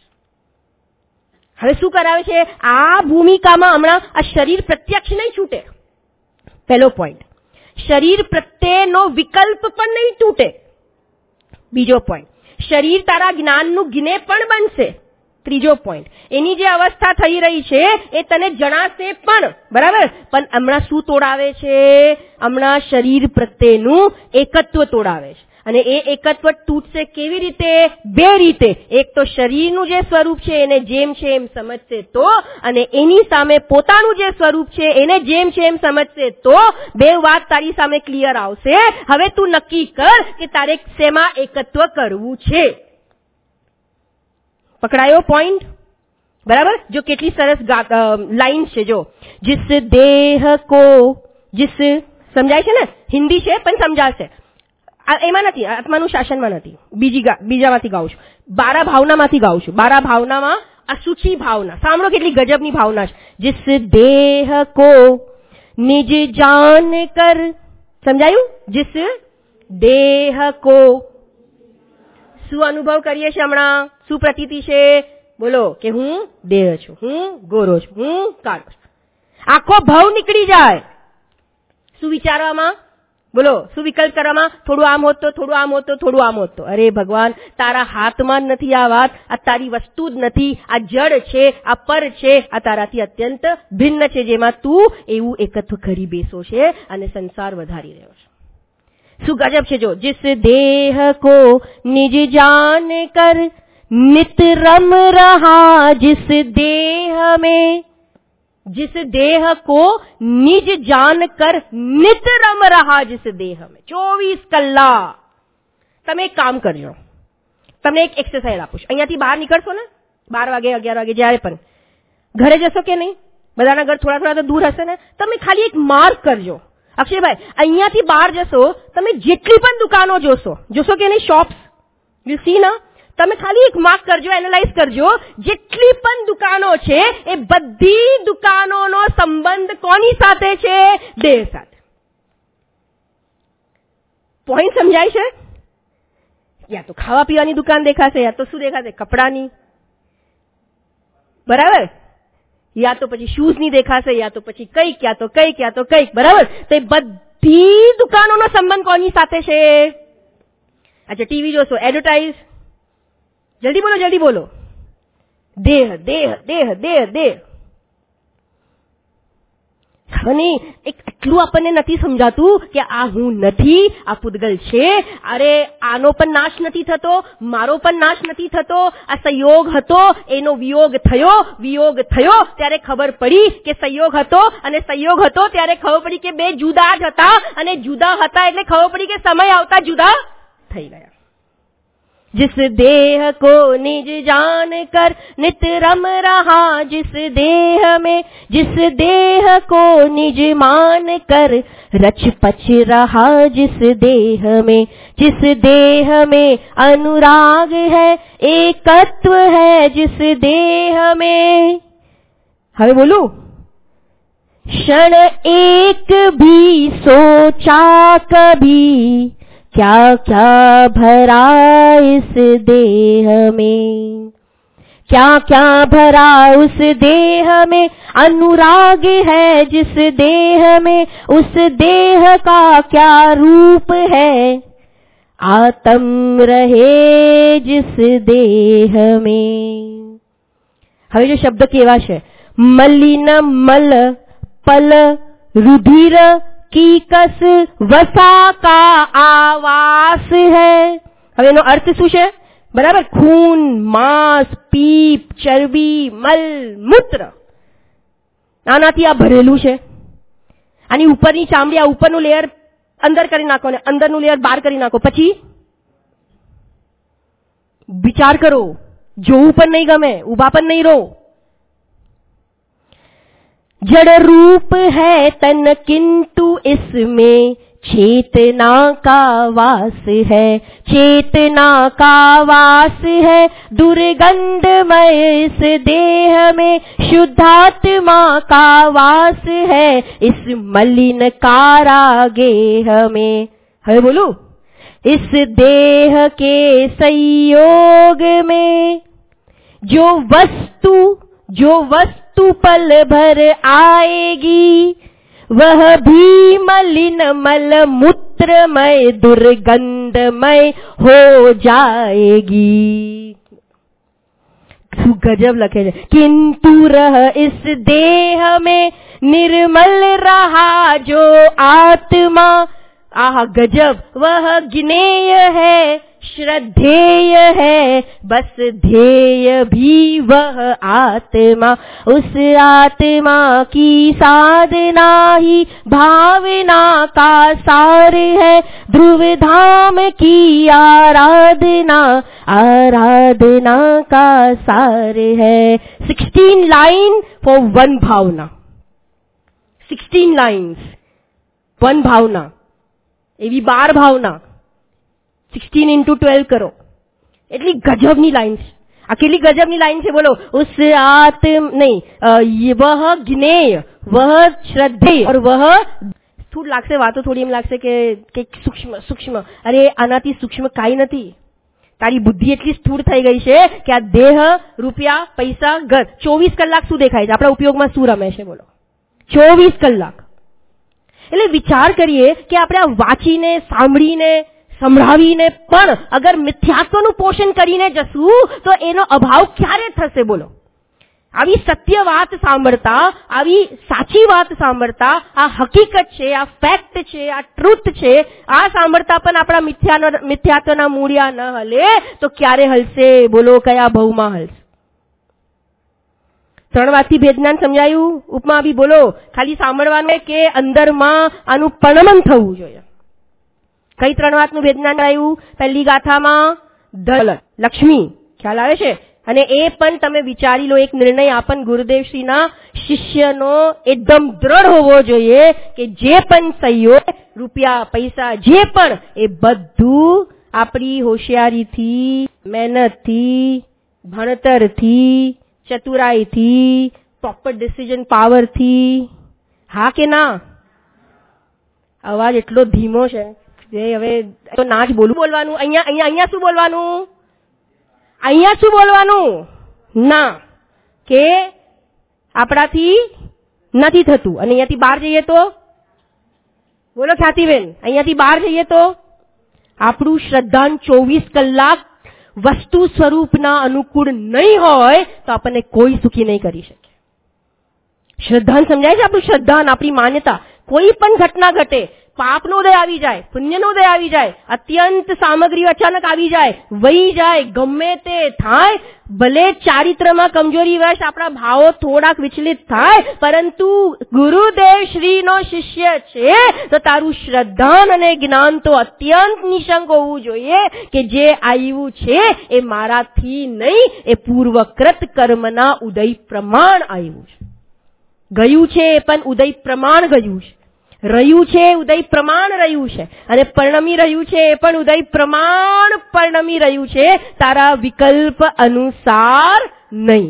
હવે શું કરાવે છે? આ ભૂમિકામાં હમણાં આ શરીર પ્રત્યક્ષ નહીં છૂટે. પહેલો પોઈન્ટ. શરીર પ્રત્યેનો વિકલ્પ પણ નહીં તૂટે. બીજો પોઈન્ટ, શરીર તારા જ્ઞાનનું ગિને પણ બનશે. ત્રીજો પોઈન્ટ, એની જે અવસ્થા થઈ રહી છે એ તને જણાશે પણ, બરાબર? પણ હમણાં શું તોડાવે છે? હમણાં શરીર પ્રત્યેનું એકત્વ તોડાવે છે. અને એ એકત્વ તૂટશે કેવી રીતે? બે રીતે. એક તો શરીરનું જે સ્વરૂપ છે એને જેમ છે એમ સમજશે તો, અને એની સામે પોતાનું જે સ્વરૂપ છે એને જેમ છે એમ સમજશે તો બે વાત તારી સામે ક્લિયર આવશે. હવે તું નક્કી કર કે તારે શેમાં એકત્વ કરવું છે. પકડાયો પોઈન્ટ? બરાબર? જો કેટલી સરસ લાઈન છે. જો जिस देह को जिस, સમજાય છે ને? હિન્દી છે પણ સમજાશે. એમાં નથી, આત્માનું શાસનમાં નથી. બીજામાંથી ગાઉં છું. 12 ભાવનામાંથી ગાઉં છું. 12 ભાવનામાં અસુચિ ભાવના. સાંભળો કેટલી ગજબની ભાવના છે. जिस देह को निज जान कर, સમજાયું? जिस देह को શું અનુભવ કરીએ છીએ હમણાં? શું પ્રતીતિ છે? બોલો કે હું દેહ છું, હું ગોરો છું, હું કાળો છું. આખો ભાવ નીકળી જાય. શું વિચારવામાં? બોલો, શું વિકલ્પ કરવામાં? થોડું આમ હોત તો, થોડું આમ હોત તો, થોડું આમ હોત તો. અરે ભગવાન, તારા હાથમાં જ નથી આ વાત. આ તારી વસ્તુ જ નથી. આ જડ છે, આ પર છે, આ તારાથી અત્યંત ભિન્ન છે, જેમાં તું એવું એકત્વ કરી બેસો છે અને સંસાર વધારી રહ્યો છે. શું ગજબ છે. જો जिस देह को निज जान कर नित रम रहा जिस देह में, जिस देह को निज जान कर नित रम रहा जिस देह में. 24 કલાક તમે એક કામ કરજો. તમને એક એક્સરસાઇઝ આપું છું. અહીંયાથી બહાર નીકળશો ને 12 વાગે 11 વાગે, જ્યારે પણ ઘરે જશો કે નહીં, બધાના ઘર થોડા થોડા તો દૂર હશે ને, તમે ખાલી એક માર્ક કરજો. અક્ષયભાઈ, અહીંયાથી બહાર જશો, તમે જેટલી પણ દુકાનો જોશો કે નહીં, શોપ્સ યુ સી ના, તમે ખાલી એક માર્ક કરજો, એનાલાઇઝ કરજો. જેટલી પણ દુકાનો છે એ બધી દુકાનોનો સંબંધ કોની સાથે છે? દેહ સાથે. પોઈન્ટ સમજાય છે? યા તો ખાવા પીવાની દુકાન દેખાશે, યા તો શું દેખાશે? કપડાની, બરાબર? યા તો પછી શૂઝની દેખાશે, યા તો પછી કંઈક, યા તો કંઈક, યા તો કંઈક, બરાબર? તો એ બધી દુકાનોનો સંબંધ કોની સાથે છે? અચ્છા, ટીવી જોશો, એડવર્ટાઇઝ, જલ્દી બોલો, જલ્દી બોલો. દેહ, દેહ, દેહ, દેહ, દેહ. અને એટલું આપણને નથી સમજાતું કે આ હું નથી, આ પૂતગલ છે. અરે આનો પણ નાશ નથી થતો, મારો પણ નાશ નથી થતો. આ સંયોગ હતો, એનો વિયોગ થયો ત્યારે ખબર પડી કે સંયોગ હતો, અને સંયોગ હતો ત્યારે ખબર પડી કે બે જુદા જ હતા, અને જુદા હતા એટલે ખબર પડી કે સમય આવતા જુદા થઈ ગયા. जिस देह को निज जान कर नित रम रहा जिस देह में, जिस देह को निज मान कर रच पच रहा जिस देह में, जिस देह में अनुराग है एकत्व है जिस देह में. હવે બોલું, क्षण एक भी सोचा कभी क्या क्या भरा इस देह में, क्या क्या भरा उस देह में, अनुराग है जिस देह में, उस देह का क्या रूप है, आत्म रहे जिस देह में. હવે જો શબ્દ કેવા છે? મલિન મલ પલ रुधिर की कस वसा का आवास है. હવે એનો અર્થ શું છે? બરાબર? ખૂન, માંસ, પીપ, ચરબી, મલ, મૂત્ર, આનાથી આ ભરેલું છે. આની ઉપરની ચામડી, આ ઉપરનું લેયર અંદર કરી નાખો ને અંદરનું લેયર બહાર કરી નાખો, પછી વિચાર કરો. જોવું પણ નહીં ગમે, ઊભા પણ નહીં રહો. जड़ रूप है तन किंतु इसमें चेतना का वास है, चेतना का वास है, दुर्गंधमय इस देह में शुद्धात्मा का वास है, इस मलिन कारागेह में. હવે બોલું, इस देह के संयोग में जो वस्तु जो वस्तु पल भर आएगी वह भी मलिन मल मूत्रमय दुर्गंधमय हो जाएगी। गजब लखे, किंतु रह इस देह में निर्मल रहा जो आत्मा, आह गजब, वह ज्ञेय है श्रद्धेय है, बस ध्येय भी वह आत्मा। उस आत्मा की साधना ही भावना का सार है, ध्रुव धाम की आराधना आराधना का सार है। 16 लाइन फॉर वन भावना, 16 लाइन्स वन भावना, એવી 12 ભાવના 16 into 12 કરો, એટલી ગજબની લાઈન છે। આ કેટલી ગજબની લાઈન છે બોલો। ઉસ આત્મ નહીં, વહ જ્ઞેય, વહ શ્રદ્ધેય और वह થોડું લાગશે, વાતો થોડી એમ લાગશે કે સૂક્ષ્મ સૂક્ષ્મ, અરે આનાથી સૂક્ષ્મ કાંઈ નથી। તારી બુદ્ધિ એટલી સ્થૂળ થઈ ગઈ છે કે આ દેહ, રૂપિયા, પૈસા, ઘર 24 કલાક શું દેખાય છે, આપણા ઉપયોગમાં શું રમે છે બોલો, 24 કલાક। એટલે વિચાર કરીએ કે આપણે આ વાંચીને સાંભળીને સંભળાવીને પણ અગર મિથ્યાત્વનું પોષણ કરીને જશું તો એનો અભાવ ક્યારે થશે બોલો। આવી સત્ય વાત સાંભળતા, આવી સાચી વાત સાંભળતા, આ હકીકત છે, આ ફેક્ટ છે, આ ટ્રુથ છે, આ સાંભળતા પણ આપણા મિથ્યાત્વના મૂળિયા ન હલે તો ક્યારે હલશે બોલો, કયા ભાવમાં હલશે। 3 વાતથી ભેદજ્ઞાન સમજાયું। ઉપમા બી બોલો, ખાલી સાંભળવાનું કે અંદરમાં આનું પરિણમન થવું જોઈએ। કઈ 3 વાતનું ભેદજ્ઞાન કરાયું? પહેલી ગાથામાં ધન લક્ષ્મી ખ્યાલ આવે છે, અને એ પણ તમે વિચારી લો, એક નિર્ણય આપણ ગુરુદેવશ્રીના શિષ્યનો એકદમ દ્રઢ હોવો જોઈએ કે જે પણ સહયોગ, રૂપિયા, પૈસા, જે પણ એ બધું આપણી હોશિયારીથી, મહેનતથી, ભણતરથી, ચતુરાઈથી, પ્રોપર ડિસિઝન પાવરથી, હા કે ના? અવાજ એટલો ધીમો છે જે હવે તો ના જ બોલવાનું। અહીંયા શું બોલવાનું? અહીંયા શું બોલવાનું? ના, કે આપણાથી નથી થતું। અને અહીંયાથી બહાર જઈએ તો બોલો ખ્યાતિબેન, અહીંયાથી બહાર જઈએ તો આપણું શ્રદ્ધાન 24 કલાક વસ્તુ સ્વરૂપના અનુકૂળ નહીં હોય તો આપણને કોઈ સુખી નહીં કરી શકે। શ્રદ્ધાન સમજાય છે? આપણું શ્રદ્ધાન, આપણી માન્યતા, કોઈ પણ ઘટના ઘટે, પાપનો ઉદય આવી જાય, પુણ્યનો ઉદય આવી જાય, અત્યંત સામગ્રી અચાનક આવી જાય, વહી જાય, ગમે તે થાય, ભલે ચારિત્રમાં કમજોરી વશ આપણા ભાવો થોડાક વિચલિત થાય, પરંતુ ગુરુદેવ શ્રીનો શિષ્ય છે તો તારું શ્રદ્ધાન અને જ્ઞાન તો અત્યંત નિશંક હોવું જોઈએ કે જે આવ્યું છે એ મારાથી નહીં, એ પૂર્વકૃત કર્મના ઉદય પ્રમાણ આવ્યું છે। ગયું છે એ પણ ઉદય પ્રમાણ ગયું છે, રહ્યું છે ઉદય પ્રમાણ રહ્યું છે, અને પરિણમી રહ્યું છે એ પણ ઉદય પ્રમાણ પરિણમી રહ્યું છે, તારા વિકલ્પ અનુસાર નહીં।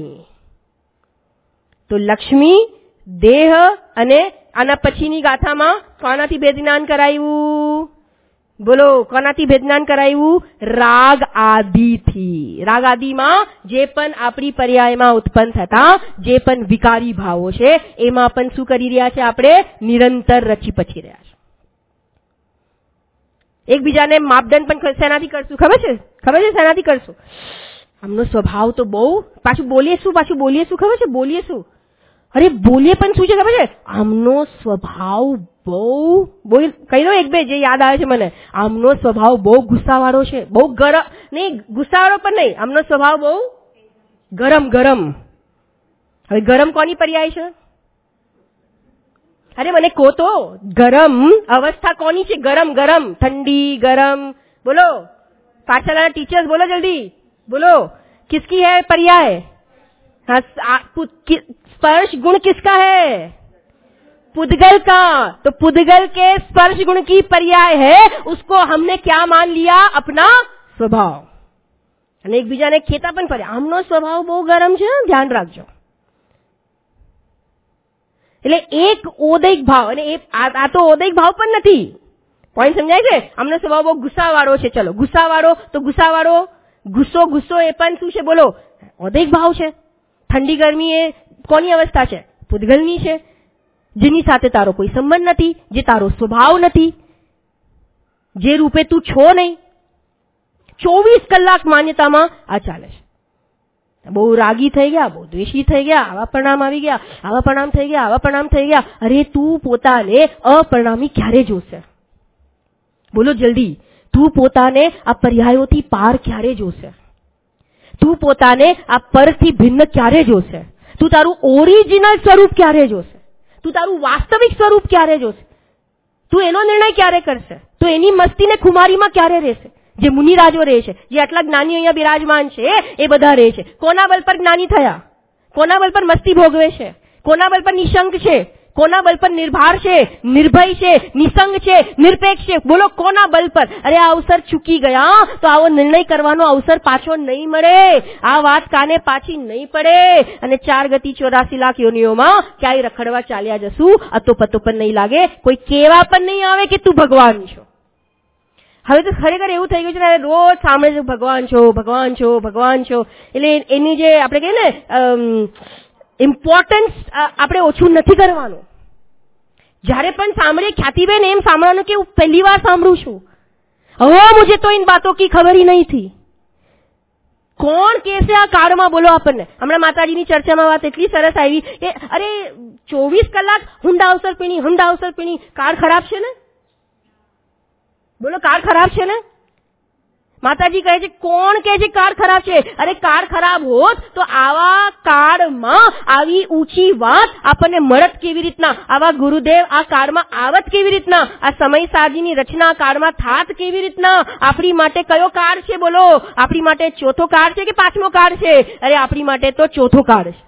તો લક્ષ્મી, દેહ, અને આના પછીની ગાથામાં કોનાથી ભેદજ્ઞાન કરાયું બોલો? કોનાથી ભેદજ્ઞાન કરાયું? રાગ આદિથી। રાગ આદિમાં જે પણ આપણી પર્યાયમાં ઉત્પન્ન થતા જે પણ વિકારી ભાવો છે એમાં પણ શું કરી રહ્યા છે? આપણે નિરંતર રચી પચી રહ્યા છે। એકબીજાને માપદંડ પણ શેનાથી કરશું ખબર છે? શેનાથી કરશું? આમનો સ્વભાવ તો બહુ, પાછું બોલીએ શું ખબર છે? બોલીએ શું? અરે બોલીએ પણ શું છે ખબર છે? આમનો સ્વભાવ બહુ, બોલ કહી દો એક બે જે યાદ આવે છે મને। આમનો સ્વભાવ બહુ ગુસ્સાવાળો છે, બહુ ગરમ, નહીં ગુસ્સાવાળો પણ નહીં, આમનો સ્વભાવ બહુ ગરમ। હવે ગરમ કોની પર્યાય છે? અરે મને કહો તો, ગરમ અવસ્થા કોની છે? ગરમ, ઠંડી, ગરમ, બોલો પાઠશાલા ટીચર્સ, बोलो जल्दी बोलो, किसकी है पर्याय? हाँ, स्पर्श गुण किसका है? पुद्गल का। तो पुद्गल के स्पर्श गुण की पर्याय है, उसको हमने क्या मान लिया? अपना स्वभाव। અને એકબીજાને ખેતા પણ પડે, આમનો સ્વભાવ બહુ ગરમ છે, ધ્યાન રાખજો। એટલે એક ઓદૈક ભાવ, અને આ તો ઓદૈક ભાવ પણ નથી, પોઈન્ટ સમજાય છે? આમનો સ્વભાવ બહુ ગુસ્સાવાળો છે, ચલો ગુસ્સાવાળો, તો ગુસ્સો એ પણ શું છે બોલો? ઓદૈક ભાવ છે। ઠંડી ગરમી એ કોની અવસ્થા છે? પૂતગલની છે, જેની સાથે તારો કોઈ સંબંધ નથી, જે તારો સ્વભાવ નથી, જે રૂપે તું છો નહીં. 24 કલાક માન્યતામાં આ ચાલે છે. બહુ રાગી થઈ ગયા, બહુ દ્વેષી થઈ ગયા, આવા પરિણામ આવી ગયા, આવા પરિણામ થઈ ગયા, આવા પરિણામ થઈ ગયા. અરે તું પોતાને અપરિણામી ક્યારે જોશે? બોલો જલ્દી. તું પોતાને આ પર્યાયોથી પાર ક્યારે જોશે? તું પોતાને આ પરથી ભિન્ન ક્યારે જોશે? તું તારું ઓરિજિનલ સ્વરૂપ ક્યારે જોશે? તું તારું વાસ્તવિક સ્વરૂપ ક્યારે જોશે? તું એનો નિર્ણય ક્યારે કરશે? તું એની મસ્તીને ખુમારીમાં ક્યારે રહેશે? જે મુનિરાજો રહે છે, જે આટલા જ્ઞાની અહીંયા બિરાજમાન છે, એ બધા રહે છે. કોના બલ પર જ્ઞાની થયા? કોના બલ પર મસ્તી ભોગવે છે? કોના બલ પર નિશંક છે? કોના બલ પર નિર્ભાર છે, નિર્ભય છે, નિસંગ છે, નિરપેક્ષ છે? બોલો કોના બલ પર? અરે આ અવસર ચૂકી ગયા તો આવો નિર્ણય કરવાનો અવસર પાછો નહીં મળે. આ વાત કાને પાછી નહીં પડે અને 4 ગતિ 84 લાખ યોનિઓમાં ક્યાંય રખડવા ચાલ્યા જશું. અતો પતો પણ નહીં લાગે, કોઈ કેવા પણ નહીં આવે કે તું ભગવાન છો. હવે તો ખરેખર એવું થઈ ગયું છે, રોજ સાંભળે છે ભગવાન છો, ભગવાન છો, ભગવાન છો. એટલે એની જે આપણે કહીએ ને ઇમ્પોર્ટન્સ આપણે ઓછું નથી કરવાનું. જ્યારે પણ સાંભળીએ ખ્યાતિબેન એમ સાંભળવાનું કે હું પહેલી વાર સાંભળું છું. હવે મુझे તો इन बातों की खबर ही नहीं थी. કોણ કહેશે આ કાળમાં? બોલો આપણને. હમણાં માતાજીની ચર્ચામાં વાત એટલી સરસ આવી કે અરે 24 કલાક હુંડા અવસર પીણી. કાળ ખરાબ છે ને? બોલો કાળ ખરાબ છે ને? માતાજી કહે છે, કોણ કહે છે કાળ ખરાબ છે? અરે કાળ ખરાબ હોત તો આવા કાળમાં આવી ઊંચી વાત આપણને મળત કેવી રીતના? આવા ગુરુદેવ આ કાળમાં આવત કેવી રીતના? આ સમય સાજીની રચના કાળમાં થાત કેવી રીતના? આપણી માટે કયો કાળ છે? બોલો. આપણી માટે ચોથો કાળ છે કે 5મો કાળ છે? અરે આપણી માટે તો ચોથો કાળ છે.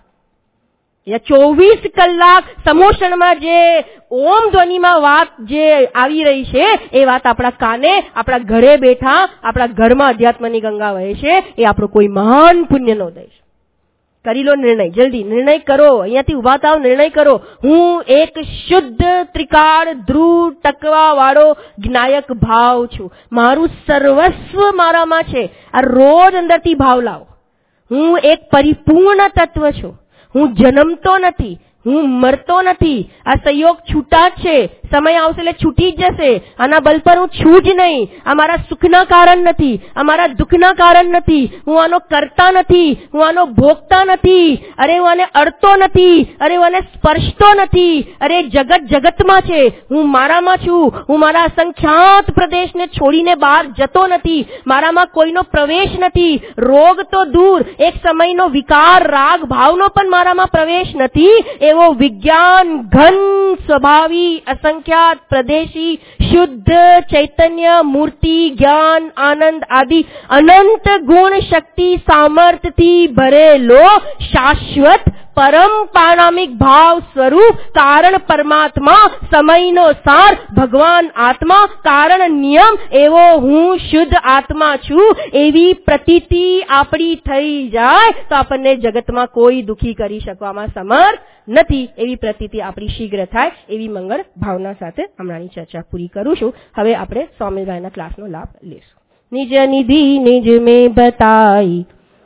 24 કલાક સમોષણમાં જે ઓમ ધ્વનિમાં વાત જે આવી રહી છે, એ વાત આપણા કાને, આપણા ઘરે બેઠા, આપણા ઘરમાં અધ્યાત્મની ગંગા વહે છે. એ આપણો કોઈ મહાન પુણ્યનો ઉદય છે. કરી લો નિર્ણય, જલ્દી નિર્ણય કરો. અહીંયાથી ઉભા થાવ, નિર્ણય કરો. હું એક શુદ્ધ ત્રિકાળ ધ્રુવ ટકવા વાળો જ્ઞાયક ભાવ છું. મારું સર્વસ્વ મારામાં છે. આ રોજ અંદરથી ભાવ લાવો. હું એક પરિપૂર્ણ તત્વ છું. હું જન્મતો નથી, હું મરતો નથી. આ સંયોગ છૂટા જ છે. સમય આવશે એટલે છૂટી જ જશે. આના બલ પર હું છું જ નહીં. આ મારા સુખના કારણ નથી, આ મારા દુઃખના કારણ નથી. હું આનો કરતા નથી, હું આનો ભોગતા નથી. અરે હું આને અડતો નથી, અરે હું આને સ્પર્શતો નથી. અરે જગત જગતમાં છે, હું મારામાં છું. હું મારા અસંખ્યાત પ્રદેશને છોડીને બહાર જતો નથી. મારામાં કોઈનો પ્રવેશ નથી. રોગ તો દૂર, એક સમયનો વિકાર રાગ ભાવનો પણ મારામાં પ્રવેશ નથી. એવો વિજ્ઞાન ઘન સ્વભાવી અસંખ્યાત પ્રદેશી શુદ્ધ ચૈતન્ય મૂર્તિ જ્ઞાન આનંદ આદિ અનંત ગુણ શક્તિ સામર્થ્યથી ભરેલો શાશ્વત પરમ પારમિક ભાવ સ્વરૂપ કારણ પરમાત્મા સમયનો સાર ભગવાન આત્મા કારણ નિયમ એવો હું શુદ્ધ આત્મા છું. એવી પ્રતીતિ આપણી થઈ જાય તો આપણને જગતમાં કોઈ દુખી કરી શકવામાં સમર્થ નથી. એવી પ્રતીતિ આપણી શીઘ્ર થાય એવી મંગળ ભાવના સાથે હમણાંની ચર્ચા પૂરી કરું છું. હવે આપણે સોમિલભાઈના ક્લાસનો લાભ લેશું. નિજ નિધિ નિજ में बताई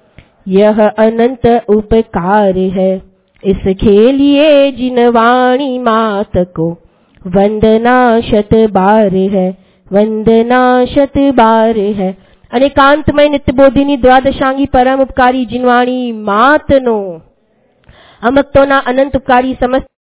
यह अनंत उपकार है. इसके लिए जिन वाणी मात को वंदना शत बार है, वंदना शत बार है. અને કાંતમય નિત્યબોધિની દ્વાદશાંગી પરમ ઉપકારી જીનવાણી માતનો અમક્તોના અનંત ઉપકારી સમસ્ત